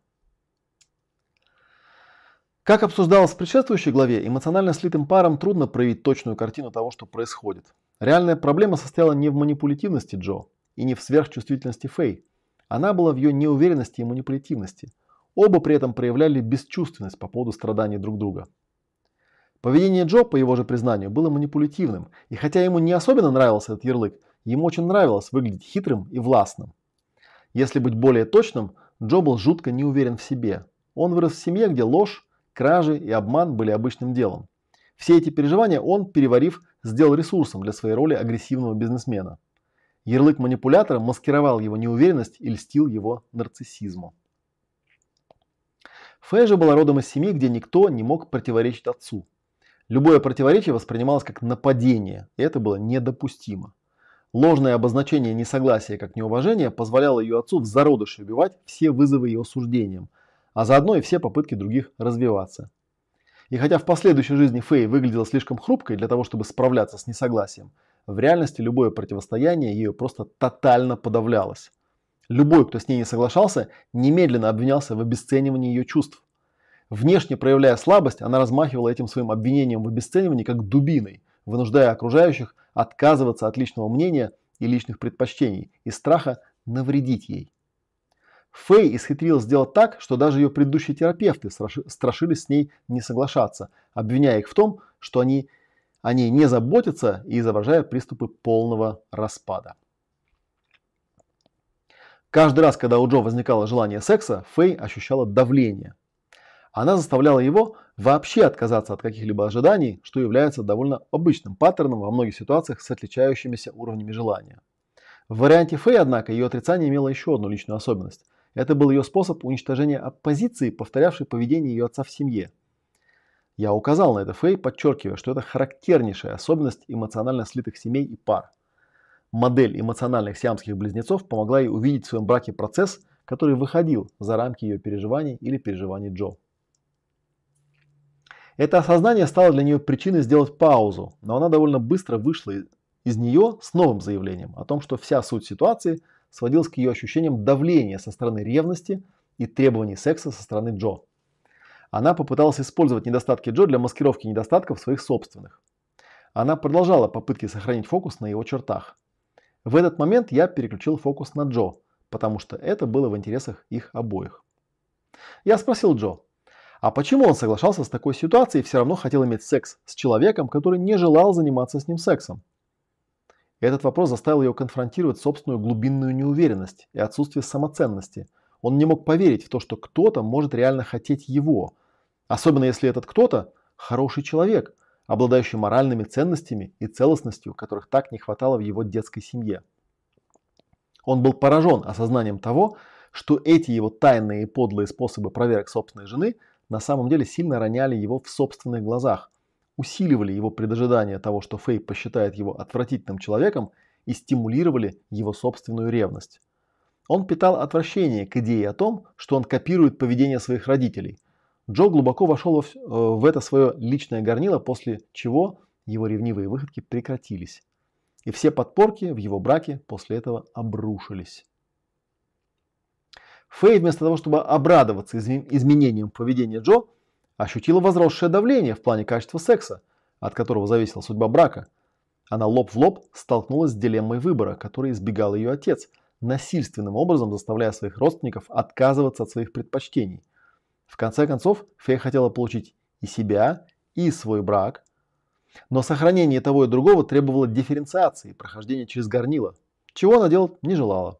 Как обсуждалось в предшествующей главе, эмоционально слитым парам трудно проявить точную картину того, что происходит. Реальная проблема состояла не в манипулятивности Джо и не в сверхчувствительности Фэй. Она была в ее неуверенности и манипулятивности. Оба при этом проявляли бесчувственность по поводу страданий друг друга. Поведение Джо, по его же признанию, было манипулятивным, и хотя ему не особенно нравился этот ярлык, ему очень нравилось выглядеть хитрым и властным. Если быть более точным, Джо был жутко не уверен в себе. Он вырос в семье, где ложь, кражи и обман были обычным делом. Все эти переживания он, переварив, сделал ресурсом для своей роли агрессивного бизнесмена. Ярлык манипулятора маскировал его неуверенность и льстил его нарциссизму. Фэй же была родом из семьи, где никто не мог противоречить отцу. Любое противоречие воспринималось как нападение, и это было недопустимо. Ложное обозначение несогласия как неуважение позволяло ее отцу в зародыше убивать все вызовы ее суждениям, а заодно и все попытки других развиваться. И хотя в последующей жизни Фэй выглядела слишком хрупкой для того, чтобы справляться с несогласием, в реальности любое противостояние ее просто тотально подавлялось. Любой, кто с ней не соглашался, немедленно обвинялся в обесценивании ее чувств. Внешне проявляя слабость, она размахивала этим своим обвинением в обесценивании как дубиной, вынуждая окружающих отказываться от личного мнения и личных предпочтений из страха навредить ей. Фэй исхитрилась сделать так, что даже ее предыдущие терапевты страшились с ней не соглашаться, обвиняя их в том, что они о ней не заботятся и изображая приступы полного распада. Каждый раз, когда у Джо возникало желание секса, Фэй ощущала давление. Она заставляла его вообще отказаться от каких-либо ожиданий, что является довольно обычным паттерном во многих ситуациях с отличающимися уровнями желания. В варианте Фэй, однако, ее отрицание имело еще одну личную особенность. Это был ее способ уничтожения оппозиции, повторявшей поведение ее отца в семье. Я указал на это Фэй, подчеркивая, что это характернейшая особенность эмоционально слитых семей и пар. Модель эмоциональных сиамских близнецов помогла ей увидеть в своем браке процесс, который выходил за рамки ее переживаний или переживаний Джо. Это осознание стало для нее причиной сделать паузу, но она довольно быстро вышла из нее с новым заявлением о том, что вся суть ситуации сводилась к ее ощущениям давления со стороны ревности и требований секса со стороны Джо. Она попыталась использовать недостатки Джо для маскировки недостатков своих собственных. Она продолжала попытки сохранить фокус на его чертах. В этот момент я переключил фокус на Джо, потому что это было в интересах их обоих. Я спросил Джо, а почему он соглашался с такой ситуацией и все равно хотел иметь секс с человеком, который не желал заниматься с ним сексом? Этот вопрос заставил ее конфронтировать собственную глубинную неуверенность и отсутствие самоценности. Он не мог поверить в то, что кто-то может реально хотеть его, особенно если этот кто-то хороший человек, обладающий моральными ценностями и целостностью, которых так не хватало в его детской семье. Он был поражен осознанием того, что эти его тайные и подлые способы проверок собственной жены на самом деле сильно роняли его в собственных глазах, усиливали его предожидание того, что Фэй посчитает его отвратительным человеком, и стимулировали его собственную ревность. Он питал отвращение к идее о том, что он копирует поведение своих родителей. Джо глубоко вошел в это свое личное горнило, после чего его ревнивые выходки прекратились. И все подпорки в его браке после этого обрушились. Фэй, вместо того, чтобы обрадоваться изменениям поведения Джо, ощутила возросшее давление в плане качества секса, от которого зависела судьба брака. Она лоб в лоб столкнулась с дилеммой выбора, который избегал ее отец, насильственным образом заставляя своих родственников отказываться от своих предпочтений. В конце концов, Фэй хотела получить и себя, и свой брак, но сохранение того и другого требовало дифференциации, прохождения через горнило, чего она делать не желала.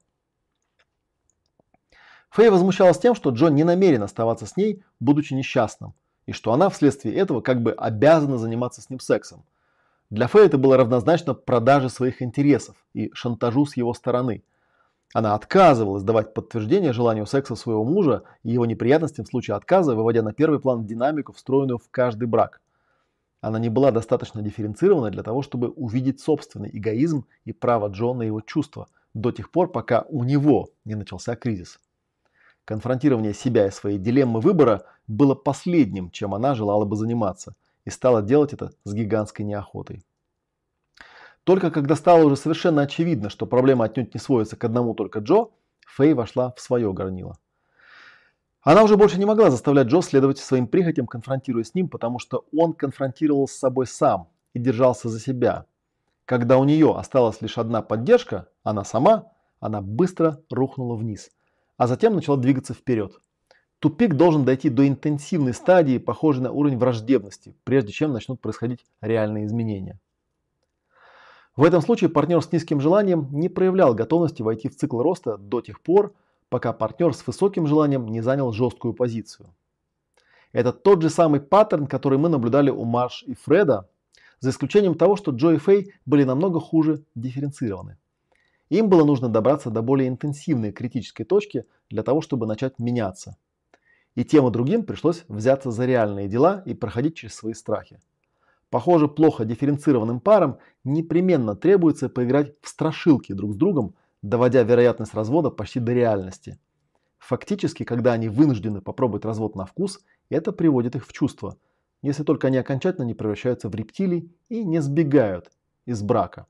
Фэй возмущалась тем, что Джо не намерен оставаться с ней, будучи несчастным, и что она вследствие этого как бы обязана заниматься с ним сексом. Для Фэй это было равнозначно продаже своих интересов и шантажу с его стороны. Она отказывалась давать подтверждение желанию секса своего мужа и его неприятностям в случае отказа, выводя на первый план динамику, встроенную в каждый брак. Она не была достаточно дифференцирована для того, чтобы увидеть собственный эгоизм и право Джо на его чувства до тех пор, пока у него не начался кризис. Конфронтирование себя и своей дилеммы выбора было последним, чем она желала бы заниматься, и стала делать это с гигантской неохотой. Только когда стало уже совершенно очевидно, что проблема отнюдь не сводится к одному только Джо, Фэй вошла в свое горнило. Она уже больше не могла заставлять Джо следовать своим прихотям, конфронтируя с ним, потому что он конфронтировал с собой сам и держался за себя. Когда у нее осталась лишь одна поддержка, она сама, она быстро рухнула вниз, а затем начала двигаться вперед. Тупик должен дойти до интенсивной стадии, похожей на уровень враждебности, прежде чем начнут происходить реальные изменения. В этом случае партнер с низким желанием не проявлял готовности войти в цикл роста до тех пор, пока партнер с высоким желанием не занял жесткую позицию. Это тот же самый паттерн, который мы наблюдали у Марш и Фреда, за исключением того, что Джо и Фэй были намного хуже дифференцированы. Им было нужно добраться до более интенсивной критической точки для того, чтобы начать меняться. И тем и другим пришлось взяться за реальные дела и проходить через свои страхи. Похоже, плохо дифференцированным парам непременно требуется поиграть в страшилки друг с другом, доводя вероятность развода почти до реальности. Фактически, когда они вынуждены попробовать развод на вкус, это приводит их в чувство, если только они окончательно не превращаются в рептилий и не сбегают из брака.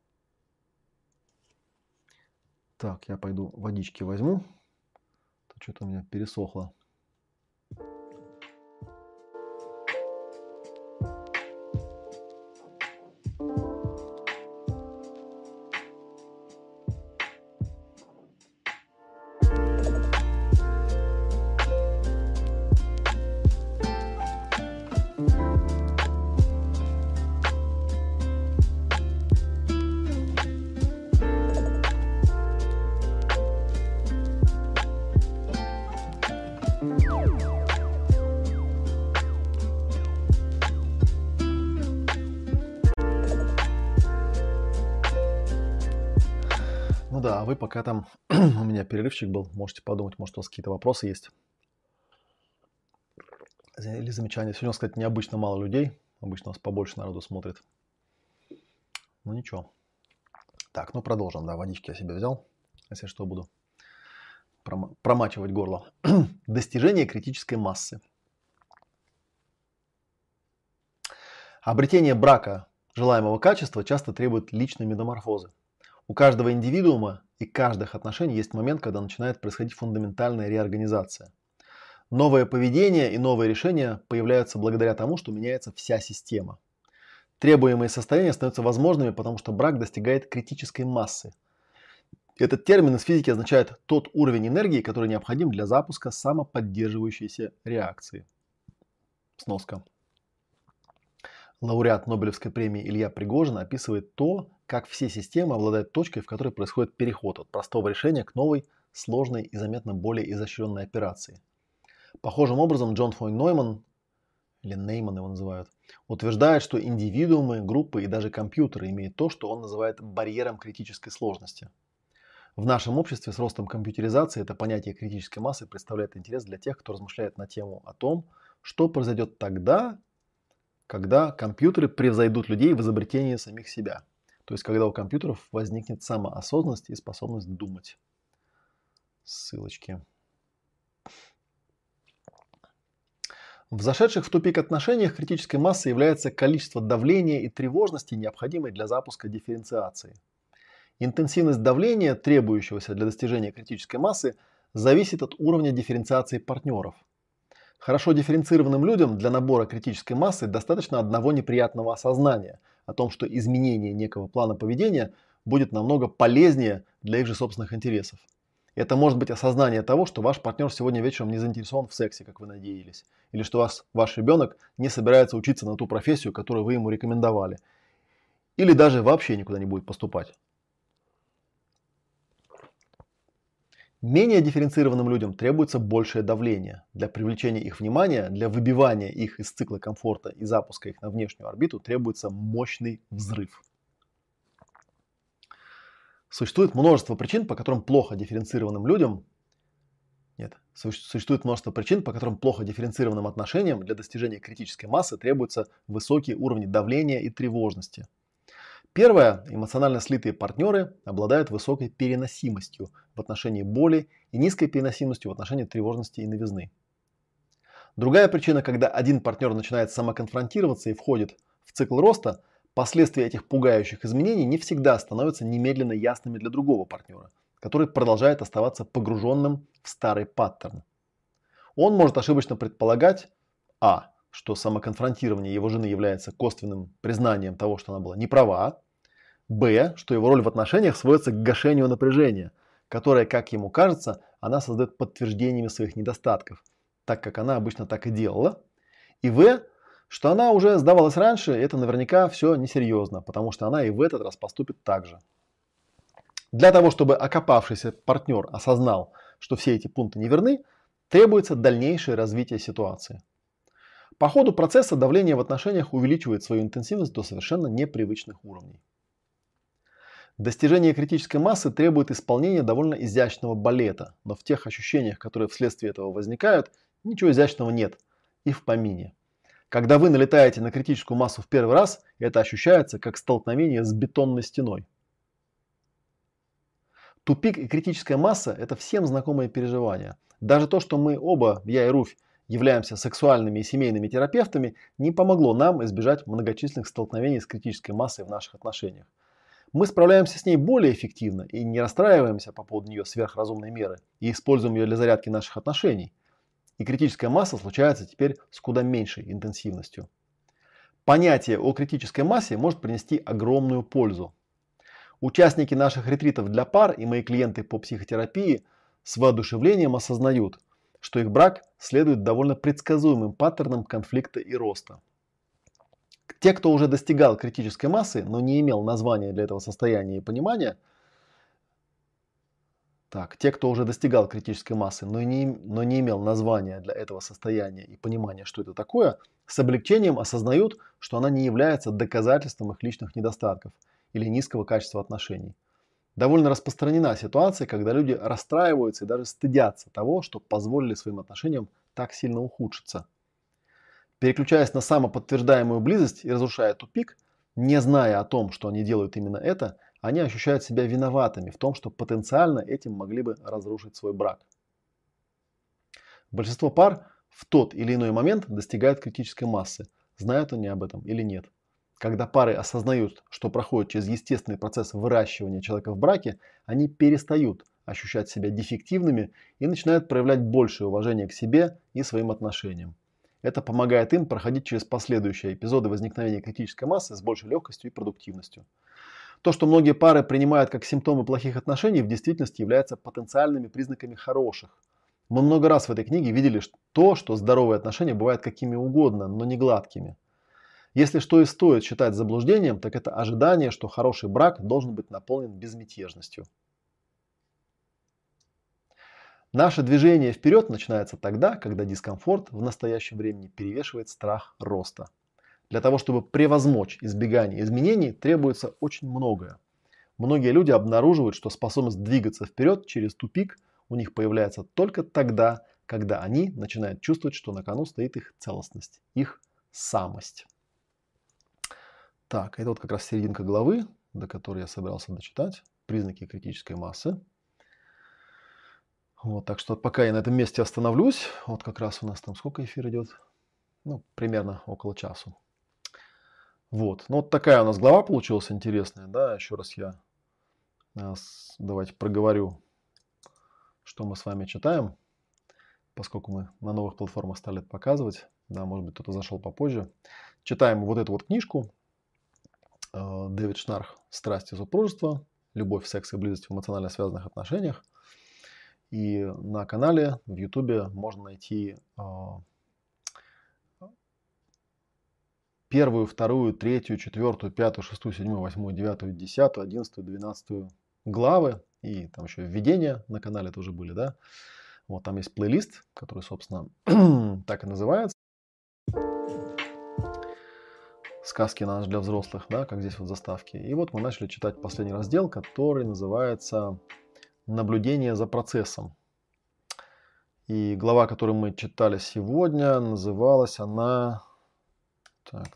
Так, я пойду водички возьму, что-то у меня пересохло. А вы пока там, у меня перерывчик был, можете подумать, может у вас какие-то вопросы есть или замечания. Сегодня, кстати, необычно мало людей, обычно у нас побольше народу смотрит. Ну ничего. Так, ну продолжим, да, водички я себе взял, если что буду промачивать горло. Достижение критической массы. Обретение брака желаемого качества часто требует личной метаморфозы. У каждого индивидуума и каждых отношений есть момент, когда начинает происходить фундаментальная реорганизация. Новое поведение и новые решения появляются благодаря тому, что меняется вся система. Требуемые состояния становятся возможными, потому что брак достигает критической массы. Этот термин из физики означает тот уровень энергии, который необходим для запуска самоподдерживающейся реакции. Сноска. Лауреат Нобелевской премии Илья Пригожин описывает то, как все системы обладают точкой, в которой происходит переход от простого решения к новой, сложной и заметно более изощренной операции. Похожим образом Джон фон Нойман, или Нейман его называют, утверждает, что индивидуумы, группы и даже компьютеры имеют то, что он называет барьером критической сложности. В нашем обществе с ростом компьютеризации это понятие критической массы представляет интерес для тех, кто размышляет на тему о том, что произойдет тогда, когда компьютеры превзойдут людей в изобретении самих себя. То есть, когда у компьютеров возникнет самоосознанность и способность думать. Ссылочки. В зашедших в тупик отношениях критической массой является количество давления и тревожности, необходимой для запуска дифференциации. Интенсивность давления, требующегося для достижения критической массы, зависит от уровня дифференциации партнеров. Хорошо дифференцированным людям для набора критической массы достаточно одного неприятного осознания о том, что изменение некого плана поведения будет намного полезнее для их же собственных интересов. Это может быть осознание того, что ваш партнер сегодня вечером не заинтересован в сексе, как вы надеялись, или что ваш ребенок не собирается учиться на ту профессию, которую вы ему рекомендовали, или даже вообще никуда не будет поступать. Менее дифференцированным людям требуется большее давление. Для привлечения их внимания, для выбивания их из цикла комфорта и запуска их на внешнюю орбиту требуется мощный взрыв. Существует множество причин, по которым плохо дифференцированным людям... Существует множество причин, по которым плохо дифференцированным отношениям для достижения критической массы требуются высокие уровни давления и тревожности. Первое. Эмоционально слитые партнеры обладают высокой переносимостью в отношении боли и низкой переносимостью в отношении тревожности и новизны. Другая причина, когда один партнер начинает самоконфронтироваться и входит в цикл роста, последствия этих пугающих изменений не всегда становятся немедленно ясными для другого партнера, который продолжает оставаться погруженным в старый паттерн. Он может ошибочно предполагать, что самоконфронтирование его жены является косвенным признанием того, что она была не права, что его роль в отношениях сводится к гашению напряжения, которое, как ему кажется, она создает подтверждениями своих недостатков, так как она обычно так и делала, и что она уже сдавалась раньше, и это наверняка все несерьезно, потому что она и в этот раз поступит так же. Для того, чтобы окопавшийся партнер осознал, что все эти пункты неверны, требуется дальнейшее развитие ситуации. По ходу процесса давление в отношениях увеличивает свою интенсивность до совершенно непривычных уровней. Достижение критической массы требует исполнения довольно изящного балета, но в тех ощущениях, которые вследствие этого возникают, ничего изящного нет и в помине. Когда вы налетаете на критическую массу в первый раз, это ощущается как столкновение с бетонной стеной. Тупик и критическая масса – это всем знакомые переживания. Даже то, что мы оба, я и Руфь, являемся сексуальными и семейными терапевтами, не помогло нам избежать многочисленных столкновений с критической массой в наших отношениях. Мы справляемся с ней более эффективно и не расстраиваемся по поводу нее сверхразумной меры и используем ее для зарядки наших отношений. И критическая масса случается теперь с куда меньшей интенсивностью. Понятие о критической массе может принести огромную пользу. Участники наших ретритов для пар и мои клиенты по психотерапии с воодушевлением осознают, что их брак следует довольно предсказуемым паттернам конфликта и роста. Те, кто уже достигал критической массы, но не имел названия для этого состояния и понимания, те, кто уже достигал критической массы, но не имел названия для этого состояния и понимания, что это такое, с облегчением осознают, что она не является доказательством их личных недостатков или низкого качества отношений. Довольно распространена ситуация, когда люди расстраиваются и даже стыдятся того, что позволили своим отношениям так сильно ухудшиться. Переключаясь на самоподтверждаемую близость и разрушая тупик, не зная о том, что они делают именно это, они ощущают себя виноватыми в том, что потенциально этим могли бы разрушить свой брак. Большинство пар в тот или иной момент достигают критической массы, знают они об этом или нет. Когда пары осознают, что проходят через естественный процесс выращивания человека в браке, они перестают ощущать себя дефективными и начинают проявлять большее уважение к себе и своим отношениям. Это помогает им проходить через последующие эпизоды возникновения критической массы с большей легкостью и продуктивностью. То, что многие пары принимают как симптомы плохих отношений, в действительности является потенциальными признаками хороших. Мы много раз в этой книге видели то, что здоровые отношения бывают какими угодно, но не гладкими. Если что и стоит считать заблуждением, так это ожидание, что хороший брак должен быть наполнен безмятежностью. Наше движение вперед начинается тогда, когда дискомфорт в настоящем времени перевешивает страх роста. Для того, чтобы превозмочь избегание изменений, требуется очень многое. Многие люди обнаруживают, что способность двигаться вперед через тупик у них появляется только тогда, когда они начинают чувствовать, что на кону стоит их целостность, их самость. Так, это вот как раз серединка главы, до которой я собирался дочитать. Признаки критической массы. Вот, так что пока я на этом месте остановлюсь. Вот как раз у нас там сколько эфир идет? Ну, примерно около часу. Вот, ну вот такая у нас глава получилась интересная, да, еще раз я давайте проговорю, что мы с вами читаем, поскольку мы на новых платформах стали это показывать, да, может быть кто-то зашел попозже. Читаем вот эту вот книжку, Дэвид Шнарх «Страсть и супружество. Любовь, секс и близость в эмоционально связанных отношениях». И на канале в Ютубе можно найти первую, вторую, третью, четвертую, пятую, шестую, седьмую, восьмую, девятую, десятую, одиннадцатую, двенадцатую главы. И там еще введения на канале тоже были, да. Вот там есть плейлист, который, собственно, так и называется. Сказки на ночь для взрослых, да, как здесь вот заставки. И вот мы начали читать последний раздел, который называется «Наблюдение за процессом». И глава, которую мы читали сегодня, называлась она... Так,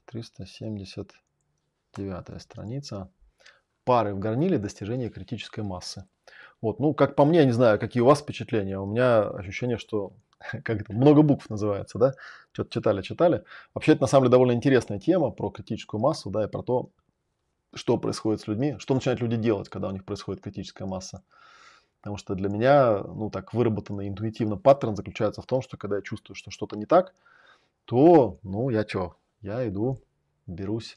379 страница. Пары в горниле, достижение критической массы. Вот, ну, как по мне, я не знаю, какие у вас впечатления. У меня ощущение, что как это, много букв называется, да? Что-то читали. Вообще, это на самом деле довольно интересная тема про критическую массу, да, и про то, что происходит с людьми, что начинают люди делать, когда у них происходит критическая масса. Потому что для меня, ну, так выработанный интуитивно паттерн заключается в том, что когда я чувствую, что что-то не так, то, ну, я иду, берусь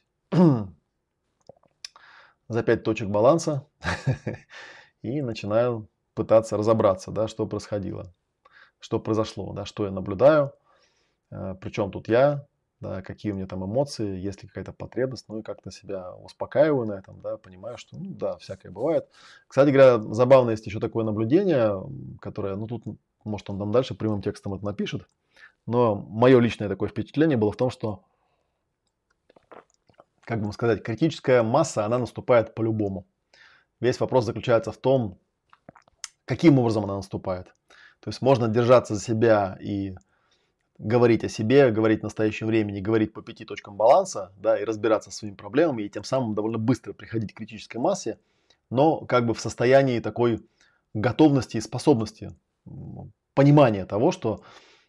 за 5 точек баланса и начинаю пытаться разобраться, да, что происходило, что произошло, да, что я наблюдаю, причем тут я, да, какие у меня там эмоции, есть ли какая-то потребность, ну и как-то себя успокаиваю на этом, да, понимаю, что, ну да, всякое бывает. Кстати говоря, забавно есть еще такое наблюдение, которое, ну тут, может, он там дальше прямым текстом это напишет, но мое личное такое впечатление было в том, что, как бы сказать, критическая масса, она наступает по-любому. Весь вопрос заключается в том, каким образом она наступает. То есть можно держаться за себя и говорить о себе, говорить в настоящем времени, говорить по 5 точкам баланса, да, и разбираться со своими проблемами, и тем самым довольно быстро приходить к критической массе, но как бы в состоянии такой готовности и способности, понимания того, что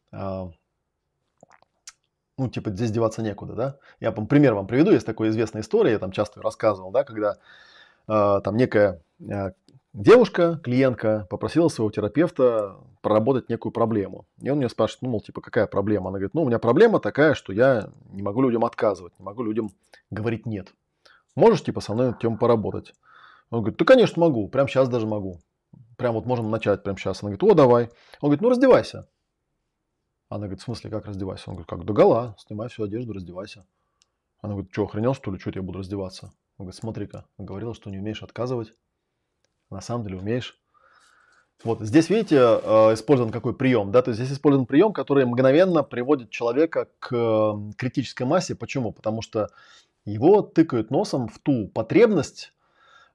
ну, типа, здесь деваться некуда, да. Я пример вам приведу, есть такая известная история, я там часто ее рассказывал, да, когда там некая девушка, клиентка, попросила своего терапевта проработать некую проблему. И он меня спрашивает, ну, мол, типа, какая проблема? Она говорит, ну, у меня проблема такая, что я не могу людям отказывать, не могу людям говорить нет. Можешь, типа, со мной на эту тему поработать? Он говорит, да, конечно, могу, прямо сейчас даже могу. Прям вот можем начать прямо сейчас. Она говорит, о, давай. Он говорит, ну, раздевайся. Она говорит, в смысле, как раздевайся? Он говорит, как, догола, снимай всю одежду, раздевайся. Она говорит, что, охренел, что ли, что я буду раздеваться? Он говорит, смотри-ка, говорила, что не умеешь отказывать. На самом деле умеешь. Вот здесь, видите, использован какой прием, да, то есть здесь использован прием, который мгновенно приводит человека к критической массе. Почему? Потому что его тыкают носом в ту потребность,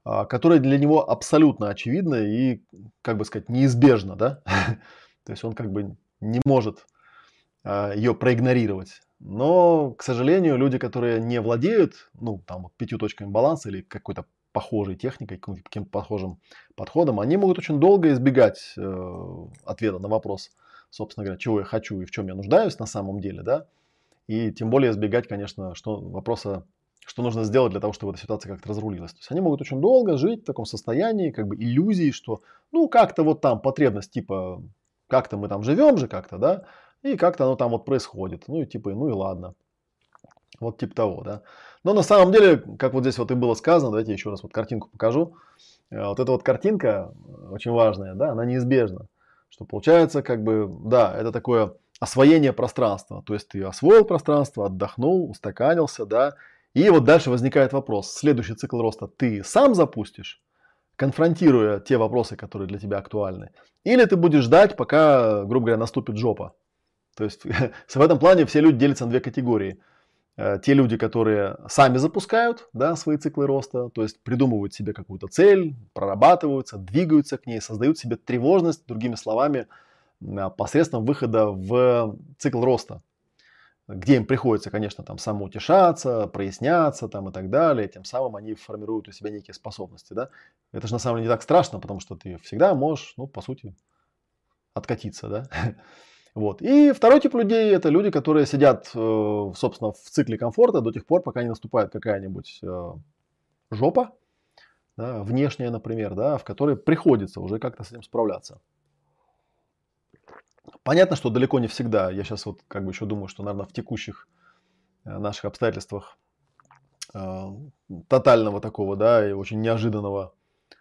которая для него абсолютно очевидна и, как бы сказать, неизбежна, да? То есть он как бы не может ее проигнорировать. Но, к сожалению, люди, которые не владеют, ну, там, 5 точками баланса или какой-то похожей техникой, каким-то похожим подходом, они могут очень долго избегать ответа на вопрос, собственно говоря, чего я хочу и в чем я нуждаюсь на самом деле, да, и тем более избегать, конечно, вопроса, что нужно сделать для того, чтобы эта ситуация как-то разрулилась. То есть они могут очень долго жить в таком состоянии, как бы иллюзии, что, ну, как-то вот там потребность, типа, как-то мы там живем же как-то, да, и как-то оно там вот происходит, ну, и типа, ну и ладно. Вот типа того, да. Но на самом деле, как вот здесь вот и было сказано, давайте еще раз вот картинку покажу. Вот эта вот картинка очень важная, да, она неизбежна. Что получается, как бы, да, это такое освоение пространства. То есть ты освоил пространство, отдохнул, устаканился, да. И вот дальше возникает вопрос. Следующий цикл роста ты сам запустишь, конфронтируя те вопросы, которые для тебя актуальны. Или ты будешь ждать, пока, грубо говоря, наступит жопа. То есть в этом плане все люди делятся на две категории. Те люди, которые сами запускают, да, свои циклы роста, то есть придумывают себе какую-то цель, прорабатываются, двигаются к ней, создают себе тревожность, другими словами, посредством выхода в цикл роста, где им приходится, конечно, там самоутешаться, проясняться там, и так далее. Тем самым они формируют у себя некие способности. Да? Это же на самом деле не так страшно, потому что ты всегда можешь, ну, по сути, откатиться, да. Вот. И второй тип людей – это люди, которые сидят, собственно, в цикле комфорта до тех пор, пока не наступает какая-нибудь жопа, да, внешняя, например, да, в которой приходится уже как-то с этим справляться. Понятно, что далеко не всегда. Я сейчас вот как бы еще думаю, что, наверное, в текущих наших обстоятельствах тотального такого, да, и очень неожиданного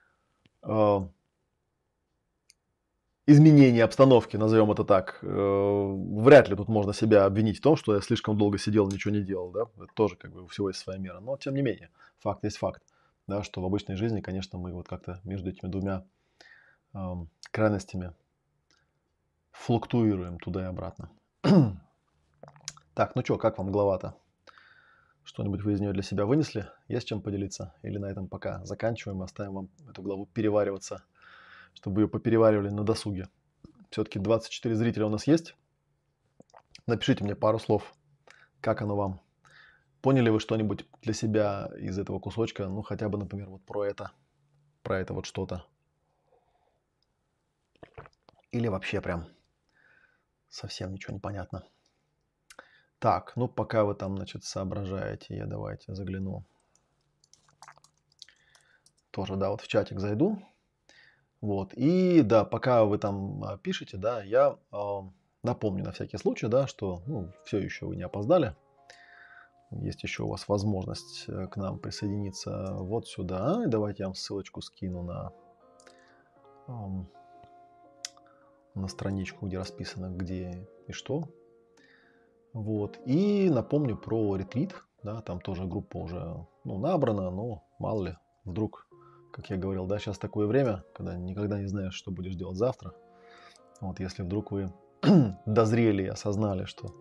изменение обстановки, назовем это так, вряд ли тут можно себя обвинить в том, что я слишком долго сидел, ничего не делал, да, это тоже как бы у всего есть своя мера, но тем не менее, факт есть факт, да, что в обычной жизни, конечно, мы вот как-то между этими двумя крайностями флуктуируем туда и обратно. Так, ну что, как вам глава-то? Что-нибудь вы из нее для себя вынесли? Есть чем поделиться? Или на этом пока заканчиваем, оставим вам эту главу перевариваться, чтобы вы ее попереваривали на досуге. Все-таки 24 зрителя у нас есть. Напишите мне пару слов, как оно вам. Поняли вы что-нибудь для себя из этого кусочка? Ну, хотя бы, например, вот про это вот что-то. Или вообще прям совсем ничего не понятно. Так, ну пока вы там, значит, соображаете, я давайте загляну. Тоже, да, вот в чатик зайду. Вот, и да, пока вы там пишете, да, я напомню на всякий случай, да, что, ну, все еще вы не опоздали. Есть еще у вас возможность к нам присоединиться вот сюда. И давайте я вам ссылочку скину на страничку, где расписано, где и что. Вот. И напомню про ретрит. Да, там тоже группа уже, ну, набрана, но мало ли, вдруг, как я говорил, да, сейчас такое время, когда никогда не знаешь, что будешь делать завтра. Вот, если вдруг вы дозрели и осознали, что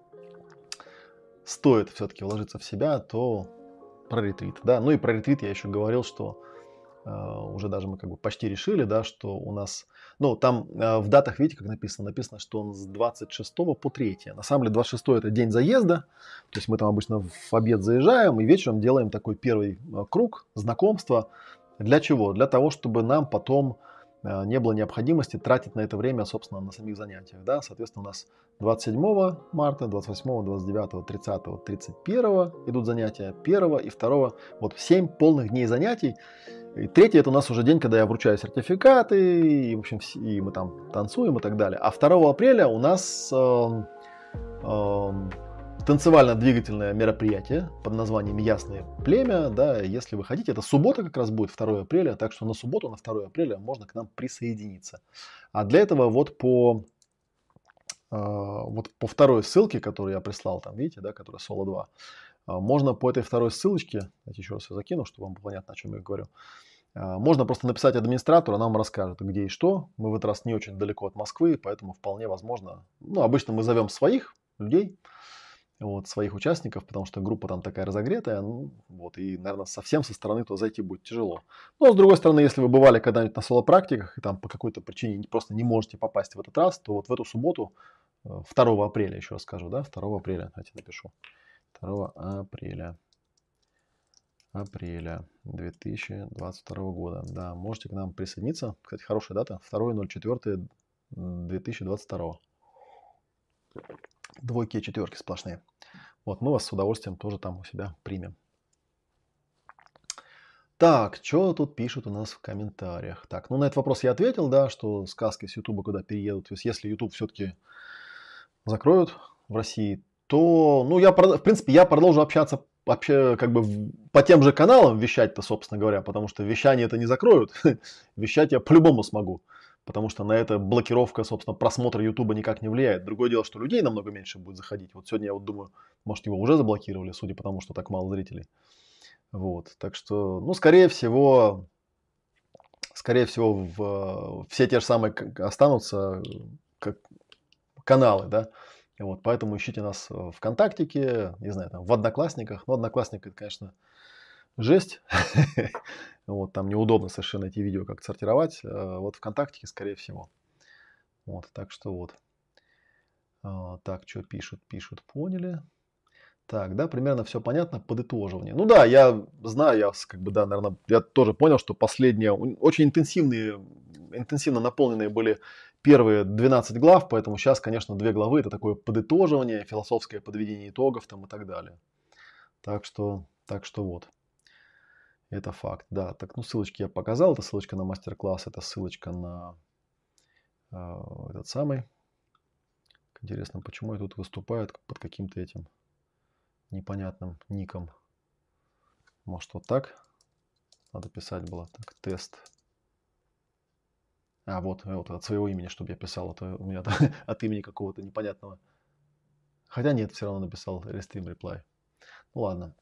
стоит все-таки вложиться в себя, то про ретрит. Да? Ну и про ретрит я еще говорил, что уже даже мы как бы почти решили, да, что у нас, ну там в датах, видите, как написано? Написано, что он с 26 по 3. На самом деле 26 это день заезда, то есть мы там обычно в обед заезжаем и вечером делаем такой первый круг знакомства. Для чего? Для того, чтобы нам потом не было необходимости тратить на это время, собственно, на самих занятиях. Да? Соответственно, у нас 27 марта, 28, 29, 30, 31 идут занятия, 1 и 2. Вот 7 полных дней занятий. И 3 это у нас уже день, когда я вручаю сертификаты, и, в общем, и мы там танцуем и так далее. А 2 апреля у нас танцевально-двигательное мероприятие под названием «Ясное племя». Да, если вы хотите, это суббота как раз будет 2 апреля, так что на субботу, на 2 апреля можно к нам присоединиться. А для этого вот по второй ссылке, которую я прислал, там, видите, да, которая Соло 2, можно по этой второй ссылочке, давайте еще раз я закину, чтобы вам было понятно, о чем я говорю, можно просто написать администратору, она вам расскажет, где и что. Мы в этот раз не очень далеко от Москвы, поэтому вполне возможно, ну, обычно мы зовем своих людей, вот, своих участников, потому что группа там такая разогретая, ну, вот, и, наверное, совсем со стороны то зайти будет тяжело. Но, с другой стороны, если вы бывали когда-нибудь на соло-практиках и там по какой-то причине просто не можете попасть в этот раз, то вот в эту субботу, 2 апреля, еще раз скажу, да, 2 апреля, давайте напишу, 2 апреля 2022 года, да, можете к нам присоединиться, кстати, хорошая дата, 2.04.2022, двойки и четверки сплошные. Вот, мы вас с удовольствием тоже там у себя примем. Так, что тут пишут у нас в комментариях? Так, ну на этот вопрос я ответил, да, что сказки с Ютуба куда переедут. То есть если Ютуб все-таки закроют в России, то, ну, в принципе, я продолжу общаться вообще как бы по тем же каналам вещать-то, собственно говоря, потому что вещание это не закроют. Вещать я по-любому смогу. Потому что на это блокировка, собственно, просмотра Ютуба никак не влияет. Другое дело, что людей намного меньше будет заходить. Вот сегодня я вот думаю, может, его уже заблокировали, судя по тому, что так мало зрителей. Вот, так что, ну, скорее всего, все те же самые останутся как каналы, да. Вот, поэтому ищите нас в ВКонтактике, не знаю, там, в Одноклассниках. Ну, Одноклассники, это, конечно, жесть. Вот, там неудобно совершенно эти видео как сортировать. Вот ВКонтактике, скорее всего. Вот, так что вот. Так, что пишут, поняли. Так, да, примерно все понятно, подытоживание. Ну да, я знаю, я как бы, да, наверное, я тоже понял, что последние, очень интенсивно наполненные были первые 12 глав, поэтому сейчас, конечно, 2 главы, это такое подытоживание, философское подведение итогов там и так далее. Так что вот. Это факт, да. Так, ну ссылочки я показал, это ссылочка на мастер-класс, это ссылочка на этот самый. Интересно, почему я тут выступаю под каким-то этим непонятным ником. Может, вот так надо писать было. Так, тест. Вот от своего имени, чтобы я писал. А то у меня от имени какого-то непонятного. Хотя нет, все равно написал Restream Reply. Ну ладно.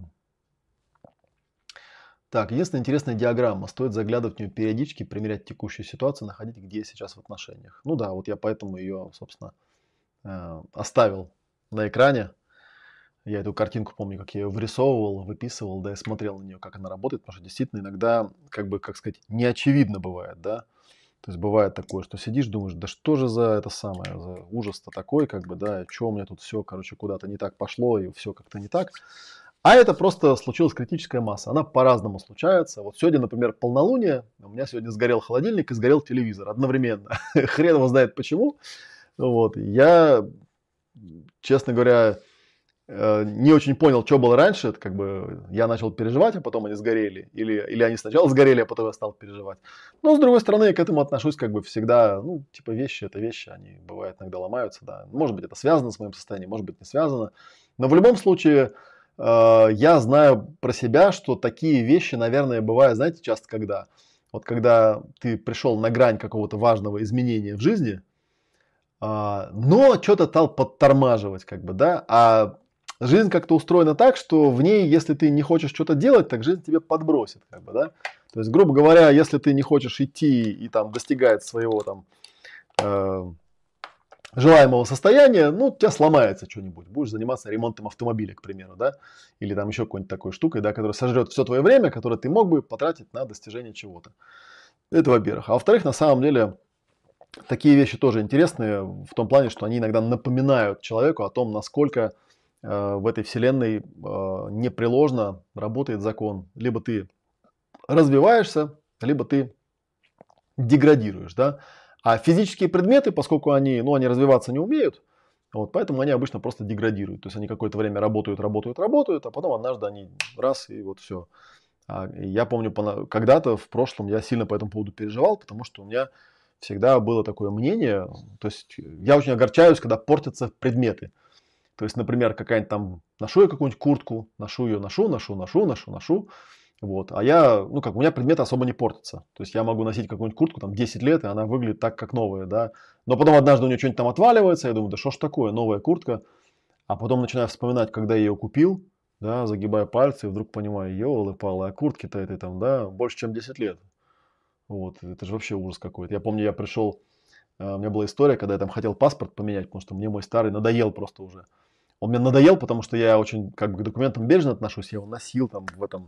Так, единственная интересная диаграмма. Стоит заглядывать в нее периодически, примерять текущую ситуацию, находить, где я сейчас в отношениях. Ну да, вот я поэтому ее, собственно, оставил на экране. Я эту картинку помню, как я ее вырисовывал, выписывал, да, и смотрел на нее, как она работает, потому что действительно иногда, как сказать, неочевидно бывает, да. То есть бывает такое, что сидишь, думаешь, да что же за это самое, за ужас-то такой, как бы, да, что у меня тут все, короче, куда-то не так пошло, и все как-то не так. А это просто случилась критическая масса. Она по-разному случается. Вот сегодня, например, полнолуние, у меня сегодня сгорел холодильник и сгорел телевизор одновременно. Хрен его знает почему. Вот. Я, честно говоря, не очень понял, что было раньше, как бы я начал переживать, а потом они сгорели, или они сначала сгорели, а потом я стал переживать. Но, с другой стороны, я к этому отношусь как бы всегда, ну, типа вещи, это вещи, они бывают иногда ломаются, да. Может быть, это связано с моим состоянием, может быть, не связано. Но в любом случае, я знаю про себя, что такие вещи, наверное, бывают, знаете, часто когда? Вот когда ты пришел на грань какого-то важного изменения в жизни, но что-то стал подтормаживать, как бы, да, а жизнь как-то устроена так, что в ней, если ты не хочешь что-то делать, так жизнь тебе подбросит, как бы, да. То есть, грубо говоря, если ты не хочешь идти и там достигать своего там желаемого состояния, ну, у тебя сломается что-нибудь. Будешь заниматься ремонтом автомобиля, к примеру, да, или там еще какой-нибудь такой штукой, да, которая сожрет все твое время, которое ты мог бы потратить на достижение чего-то. Это во-первых. А во-вторых, на самом деле, такие вещи тоже интересные в том плане, что они иногда напоминают человеку о том, насколько в этой вселенной непреложно работает закон. Либо ты развиваешься, либо ты деградируешь, да. А физические предметы, поскольку они развиваться не умеют, вот, поэтому они обычно просто деградируют. То есть они какое-то время работают, а потом однажды они раз и вот все. Я помню, когда-то в прошлом я сильно по этому поводу переживал, потому что у меня всегда было такое мнение, то есть я очень огорчаюсь, когда портятся предметы. То есть, например, какая-нибудь там, ношу я какую-нибудь куртку, ношу ее, ношу. Вот. У меня предметы особо не портятся. То есть я могу носить какую-нибудь куртку там 10 лет, и она выглядит так, как новая, да. Но потом однажды у нее что-нибудь там отваливается, я думаю, да что ж такое, новая куртка. А потом начинаю вспоминать, когда я ее купил, да, загибаю пальцы, и вдруг понимаю, елы-палы, а куртки-то этой там, да, больше, чем 10 лет. Вот, это же вообще ужас какой-то. Я помню, я пришел, у меня была история, когда я там хотел паспорт поменять, потому что мне мой старый надоел просто уже. Он мне надоел, потому что я очень как бы к документам бережно отношусь. Я его носил там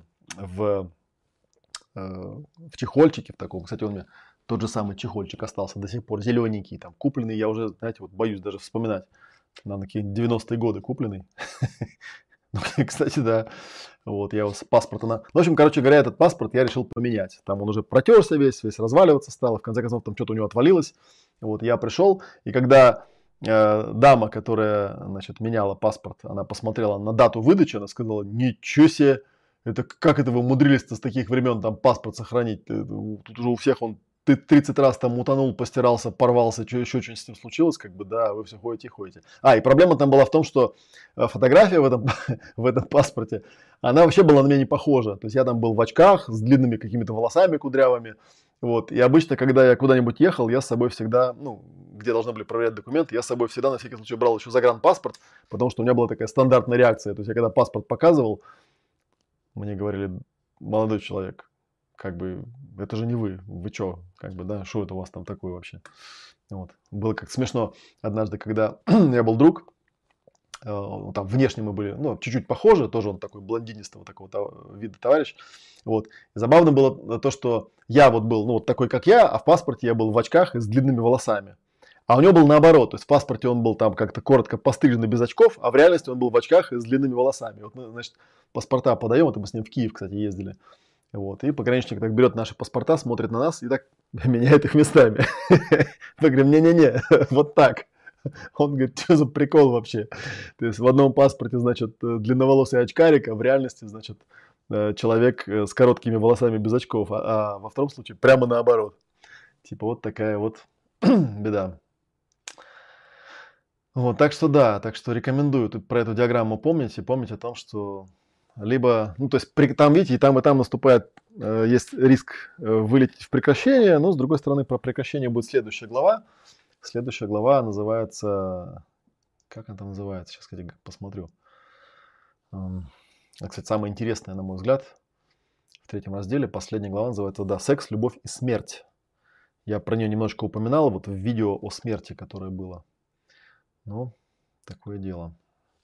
в чехольчике в таком. Кстати, он мне тот же самый чехольчик остался до сих пор, зелененький, там, купленный. Я уже, знаете, вот боюсь даже вспоминать. На какие-нибудь 90-е годы купленный. Кстати, да. Вот, я его с паспорта на... Ну, в общем, короче говоря, этот паспорт я решил поменять. Там он уже протерся весь разваливаться стал. В конце концов, там что-то у него отвалилось. Вот, я пришел, и когда дама, которая, значит, меняла паспорт, она посмотрела на дату выдачи, она сказала: ничего себе, это как это вы умудрились-то с таких времен там паспорт сохранить? Тут уже у всех он 30 раз там утонул, постирался, порвался, что еще что-нибудь с ним случилось, как бы, да, вы все ходите. И проблема там была в том, что фотография в этом паспорте, она вообще была на меня не похожа. То есть я там был в очках с длинными какими-то волосами кудрявыми. Вот. И обычно, когда я куда-нибудь ехал, я с собой всегда, ну, где должны были проверять документы, я с собой всегда на всякий случай брал еще загранпаспорт, потому что у меня была такая стандартная реакция. То есть я когда паспорт показывал, мне говорили: молодой человек, как бы, это же не вы что, как бы, да, что это у вас там такое вообще? Вот. Было как смешно однажды, когда я был друг, там внешне мы были, ну, чуть-чуть похожи, тоже он такой блондинистого такого вида товарищ. Вот. И забавно было то, что я вот был, ну, вот такой, как я, а в паспорте я был в очках и с длинными волосами. А у него был наоборот, то есть в паспорте он был там как-то коротко постриженный без очков, а в реальности он был в очках и с длинными волосами. Вот мы, значит, паспорта подаем, вот мы с ним в Киев, кстати, ездили. Вот. И пограничник так берет наши паспорта, смотрит на нас и так меняет их местами. Мы говорим: не-не-не, вот так. Он говорит: что за прикол вообще? То есть в одном паспорте, значит, длинноволосый очкарик, а в реальности, значит, человек с короткими волосами без очков, а во втором случае прямо наоборот. Типа вот такая вот беда. Вот, так что да, так что рекомендую тут про эту диаграмму помнить и помнить о том, что либо, ну, то есть там, видите, и там наступает, есть риск вылететь в прекращение, но с другой стороны про прекращение будет следующая глава. Следующая глава называется, как она там называется, сейчас, кстати, посмотрю. Кстати, самое интересное, на мой взгляд, в 3 разделе, последняя глава называется, да, «Секс, любовь и смерть». Я про нее немножко упоминал вот в видео о смерти, которое было. Ну, такое дело.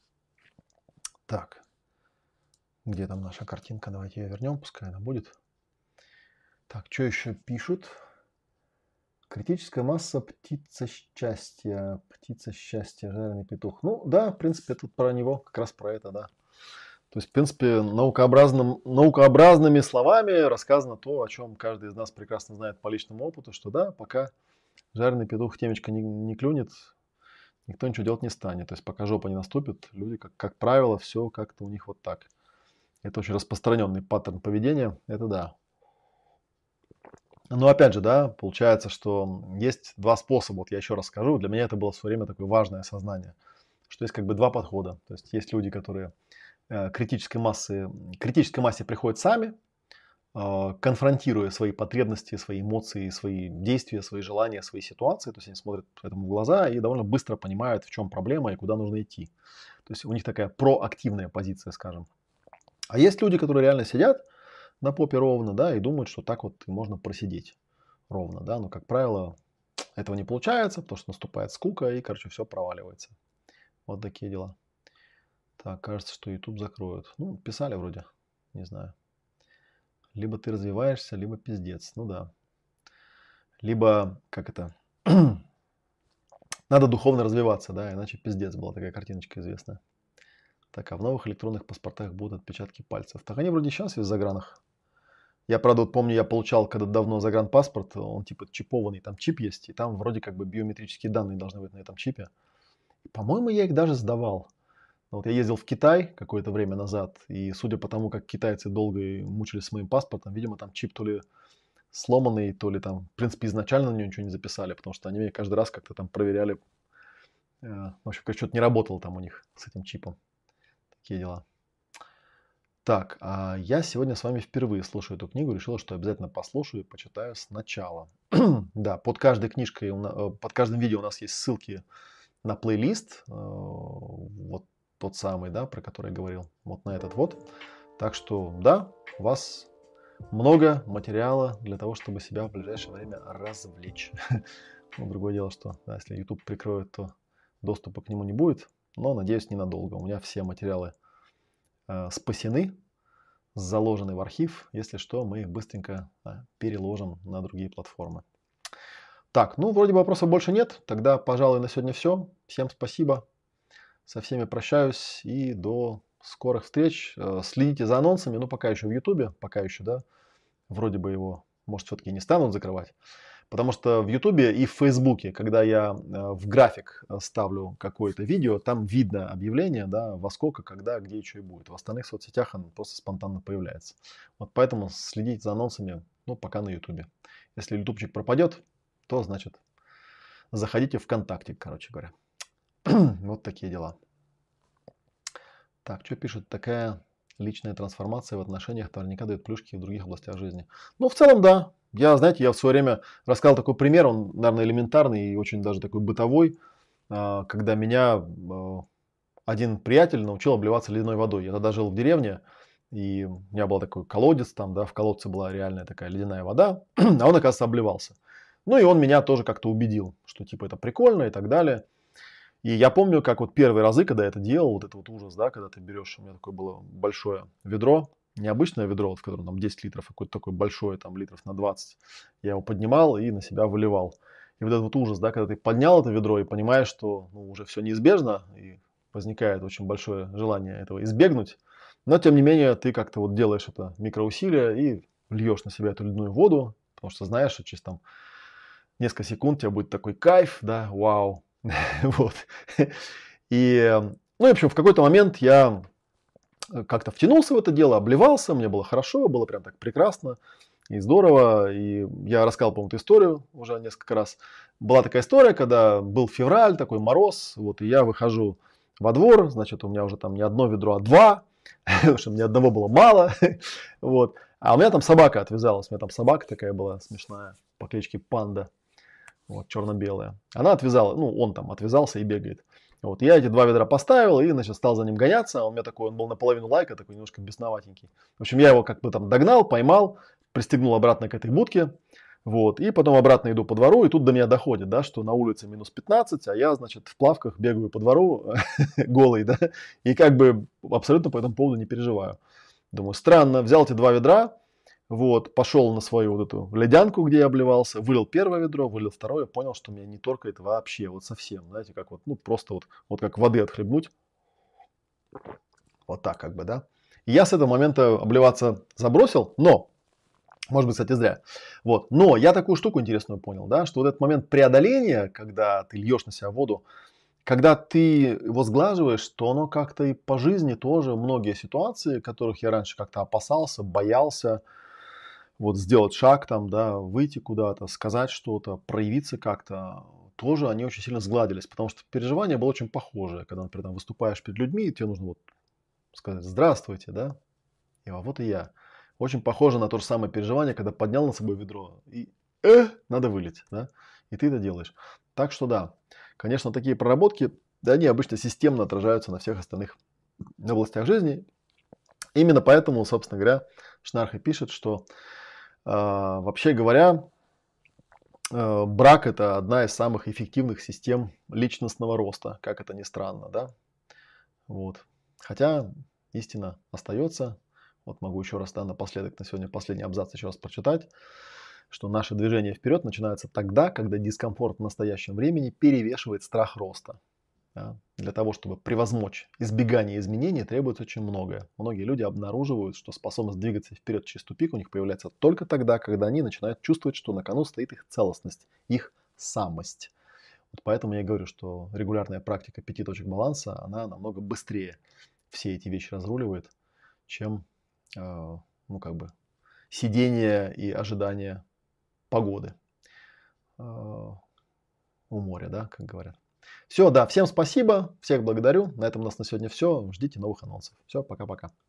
Так, где там наша картинка? Давайте ее вернем, пускай она будет. Так, что еще пишут? Критическая масса, птица счастья, жареный петух. Ну, да, в принципе, тут про него, как раз про это, да. То есть, в принципе, наукообразными словами рассказано то, о чем каждый из нас прекрасно знает по личному опыту, что да, пока жареный петух в темечко не клюнет, никто ничего делать не станет. То есть, пока жопа не наступит, люди, как правило, все как-то у них вот так. Это очень распространенный паттерн поведения, это да. Но опять же, да, получается, что есть два способа. Вот я еще раз скажу, для меня это было в свое время такое важное осознание, что есть как бы два подхода. То есть есть люди, которые к критической массе приходят сами, конфронтируя свои потребности, свои эмоции, свои действия, свои желания, свои ситуации. То есть они смотрят этому в глаза и довольно быстро понимают, в чем проблема и куда нужно идти. То есть у них такая проактивная позиция, скажем. А есть люди, которые реально сидят на попе ровно, да, и думают, что так вот можно просидеть ровно, да. Но, как правило, этого не получается, потому что наступает скука и, короче, все проваливается. Вот такие дела. Так, кажется, что YouTube закроют. Ну, писали вроде, не знаю. Либо ты развиваешься, либо пиздец. Ну да. Либо, как это, надо духовно развиваться, да, иначе пиздец, была такая картиночка известная. Так, а в новых электронных паспортах будут отпечатки пальцев. Так они вроде сейчас есть в загранах. Я, правда, вот помню, я получал когда давно загранпаспорт, он типа чипованный, там чип есть, и там вроде как бы биометрические данные должны быть на этом чипе. По-моему, я их даже сдавал. Вот я ездил в Китай какое-то время назад, и судя по тому, как китайцы долго мучились с моим паспортом, видимо, там чип то ли сломанный, то ли там, в принципе, изначально на него ничего не записали, потому что они меня каждый раз как-то там проверяли. В общем, как что-то не работало там у них с этим чипом. Такие дела. Так, а я сегодня с вами впервые слушаю эту книгу, решила, что обязательно послушаю и почитаю сначала. Да, под каждой книжкой, под каждым видео у нас есть ссылки на плейлист, вот тот самый, да, про который я говорил, вот на этот вот. Так что, да, у вас много материала для того, чтобы себя в ближайшее время развлечь. Ну, другое дело, что да, если YouTube прикроет, то доступа к нему не будет. но, надеюсь, ненадолго. У меня все материалы спасены, заложены в архив. Если что, мы их быстренько переложим на другие платформы. Так, ну, вроде бы вопросов больше нет. Тогда, пожалуй, на сегодня все. Всем спасибо. Со всеми прощаюсь и до скорых встреч. Следите за анонсами, ну, пока еще в Ютубе, пока еще, да. Вроде бы его, может, все-таки не станут закрывать. Потому что в Ютубе и в Фейсбуке, когда я в график ставлю какое-то видео, там видно объявление, да, во сколько, когда, где и что и будет. В остальных соцсетях оно просто спонтанно появляется. Вот поэтому следите за анонсами, ну, пока на Ютубе. Если ютубчик пропадет, то, значит, заходите в ВКонтакте, короче говоря. Вот такие дела. Так, что пишет? Такая личная трансформация в отношениях наверняка дает плюшки в других областях жизни. Ну, в целом, да. Знаете, я в свое время рассказал такой пример, он, наверное, элементарный и очень даже такой бытовой, когда меня один приятель научил обливаться ледяной водой. Я тогда жил в деревне, и у меня был такой колодец, там, да, в колодце была реальная такая ледяная вода, а он, оказывается, обливался. Ну, и он меня тоже как-то убедил, что, типа, это прикольно и так далее. И я помню, как вот первые разы, когда я это делал, вот это вот ужас, да, когда ты берешь, у меня такое было большое ведро, необычное ведро, вот, в котором там 10 литров, а какое-то такое большое, там литров на 20. Я его поднимал и на себя выливал. И вот этот вот ужас, да, когда ты поднял это ведро и понимаешь, что ну, уже все неизбежно, и возникает очень большое желание этого избегнуть. Но, тем не менее, ты как-то вот делаешь это микроусилие и льешь на себя эту ледяную воду, потому что знаешь, что через там несколько секунд у тебя будет такой кайф, да, вау. Вот. И, ну, в общем, в какой-то момент я как-то втянулся в это дело, обливался, мне было хорошо, было прям так прекрасно и здорово. И я рассказал, по-моему, эту историю уже несколько раз. Была такая история, когда был февраль, такой мороз, вот, и я выхожу во двор, значит, у меня уже там не одно ведро, а два, потому что мне одного было мало, вот. А у меня там собака отвязалась, у меня там собака такая была смешная по кличке Панда. Вот, черно-белая. Она отвязала, ну, он там отвязался и бегает. Вот, я эти два ведра поставил и, значит, стал за ним гоняться. Он у меня такой, он был наполовину лайка, такой немножко бесноватенький. В общем, я его как бы там догнал, поймал, пристегнул обратно к этой будке. Вот, и потом обратно иду по двору, и тут до меня доходит, да, что на улице минус 15, а я, значит, в плавках бегаю по двору голый, да, и как бы абсолютно по этому поводу не переживаю. Думаю, странно, взял эти два ведра, вот, пошел на свою вот эту ледянку, где я обливался, вылил первое ведро, вылил второе, понял, что меня не торкает вообще, вот совсем, знаете, как вот, ну, просто вот как воды отхлебнуть, вот так как бы, да. И я с этого момента обливаться забросил, но, может быть, кстати, зря, вот, но я такую штуку интересную понял, да, что вот этот момент преодоления, когда ты льешь на себя воду, когда ты его сглаживаешь, то оно как-то и по жизни тоже многие ситуации, которых я раньше как-то опасался, боялся, вот сделать шаг там, да, выйти куда-то, сказать что-то, проявиться как-то, тоже они очень сильно сгладились, потому что переживание было очень похожее, когда, например, там выступаешь перед людьми, и тебе нужно вот сказать «здравствуйте», да, и вот и я. Очень похоже на то же самое переживание, когда поднял на собой ведро, и надо вылить, да, и ты это делаешь. Так что да, конечно, такие проработки, да, они обычно системно отражаются на всех остальных областях жизни. Именно поэтому, собственно говоря, Шнарх и пишет, что вообще говоря, брак – это одна из самых эффективных систем личностного роста, как это ни странно, да? Вот. Хотя истина остается. Вот могу еще раз, да, напоследок на сегодня последний абзац еще раз прочитать, что наше движение вперед начинается тогда, когда дискомфорт в настоящем времени перевешивает страх роста. Да? Для того, чтобы превозмочь избегание изменений, требуется очень многое. Многие люди обнаруживают, что способность двигаться вперед через тупик у них появляется только тогда, когда они начинают чувствовать, что на кону стоит их целостность, их самость. Вот поэтому я говорю, что регулярная практика 5 точек баланса, она намного быстрее все эти вещи разруливает, чем ну, как бы, сидение и ожидание погоды у моря, да, как говорят. Все, да, всем спасибо, всех благодарю. На этом у нас на сегодня все. Ждите новых анонсов. Все, пока-пока.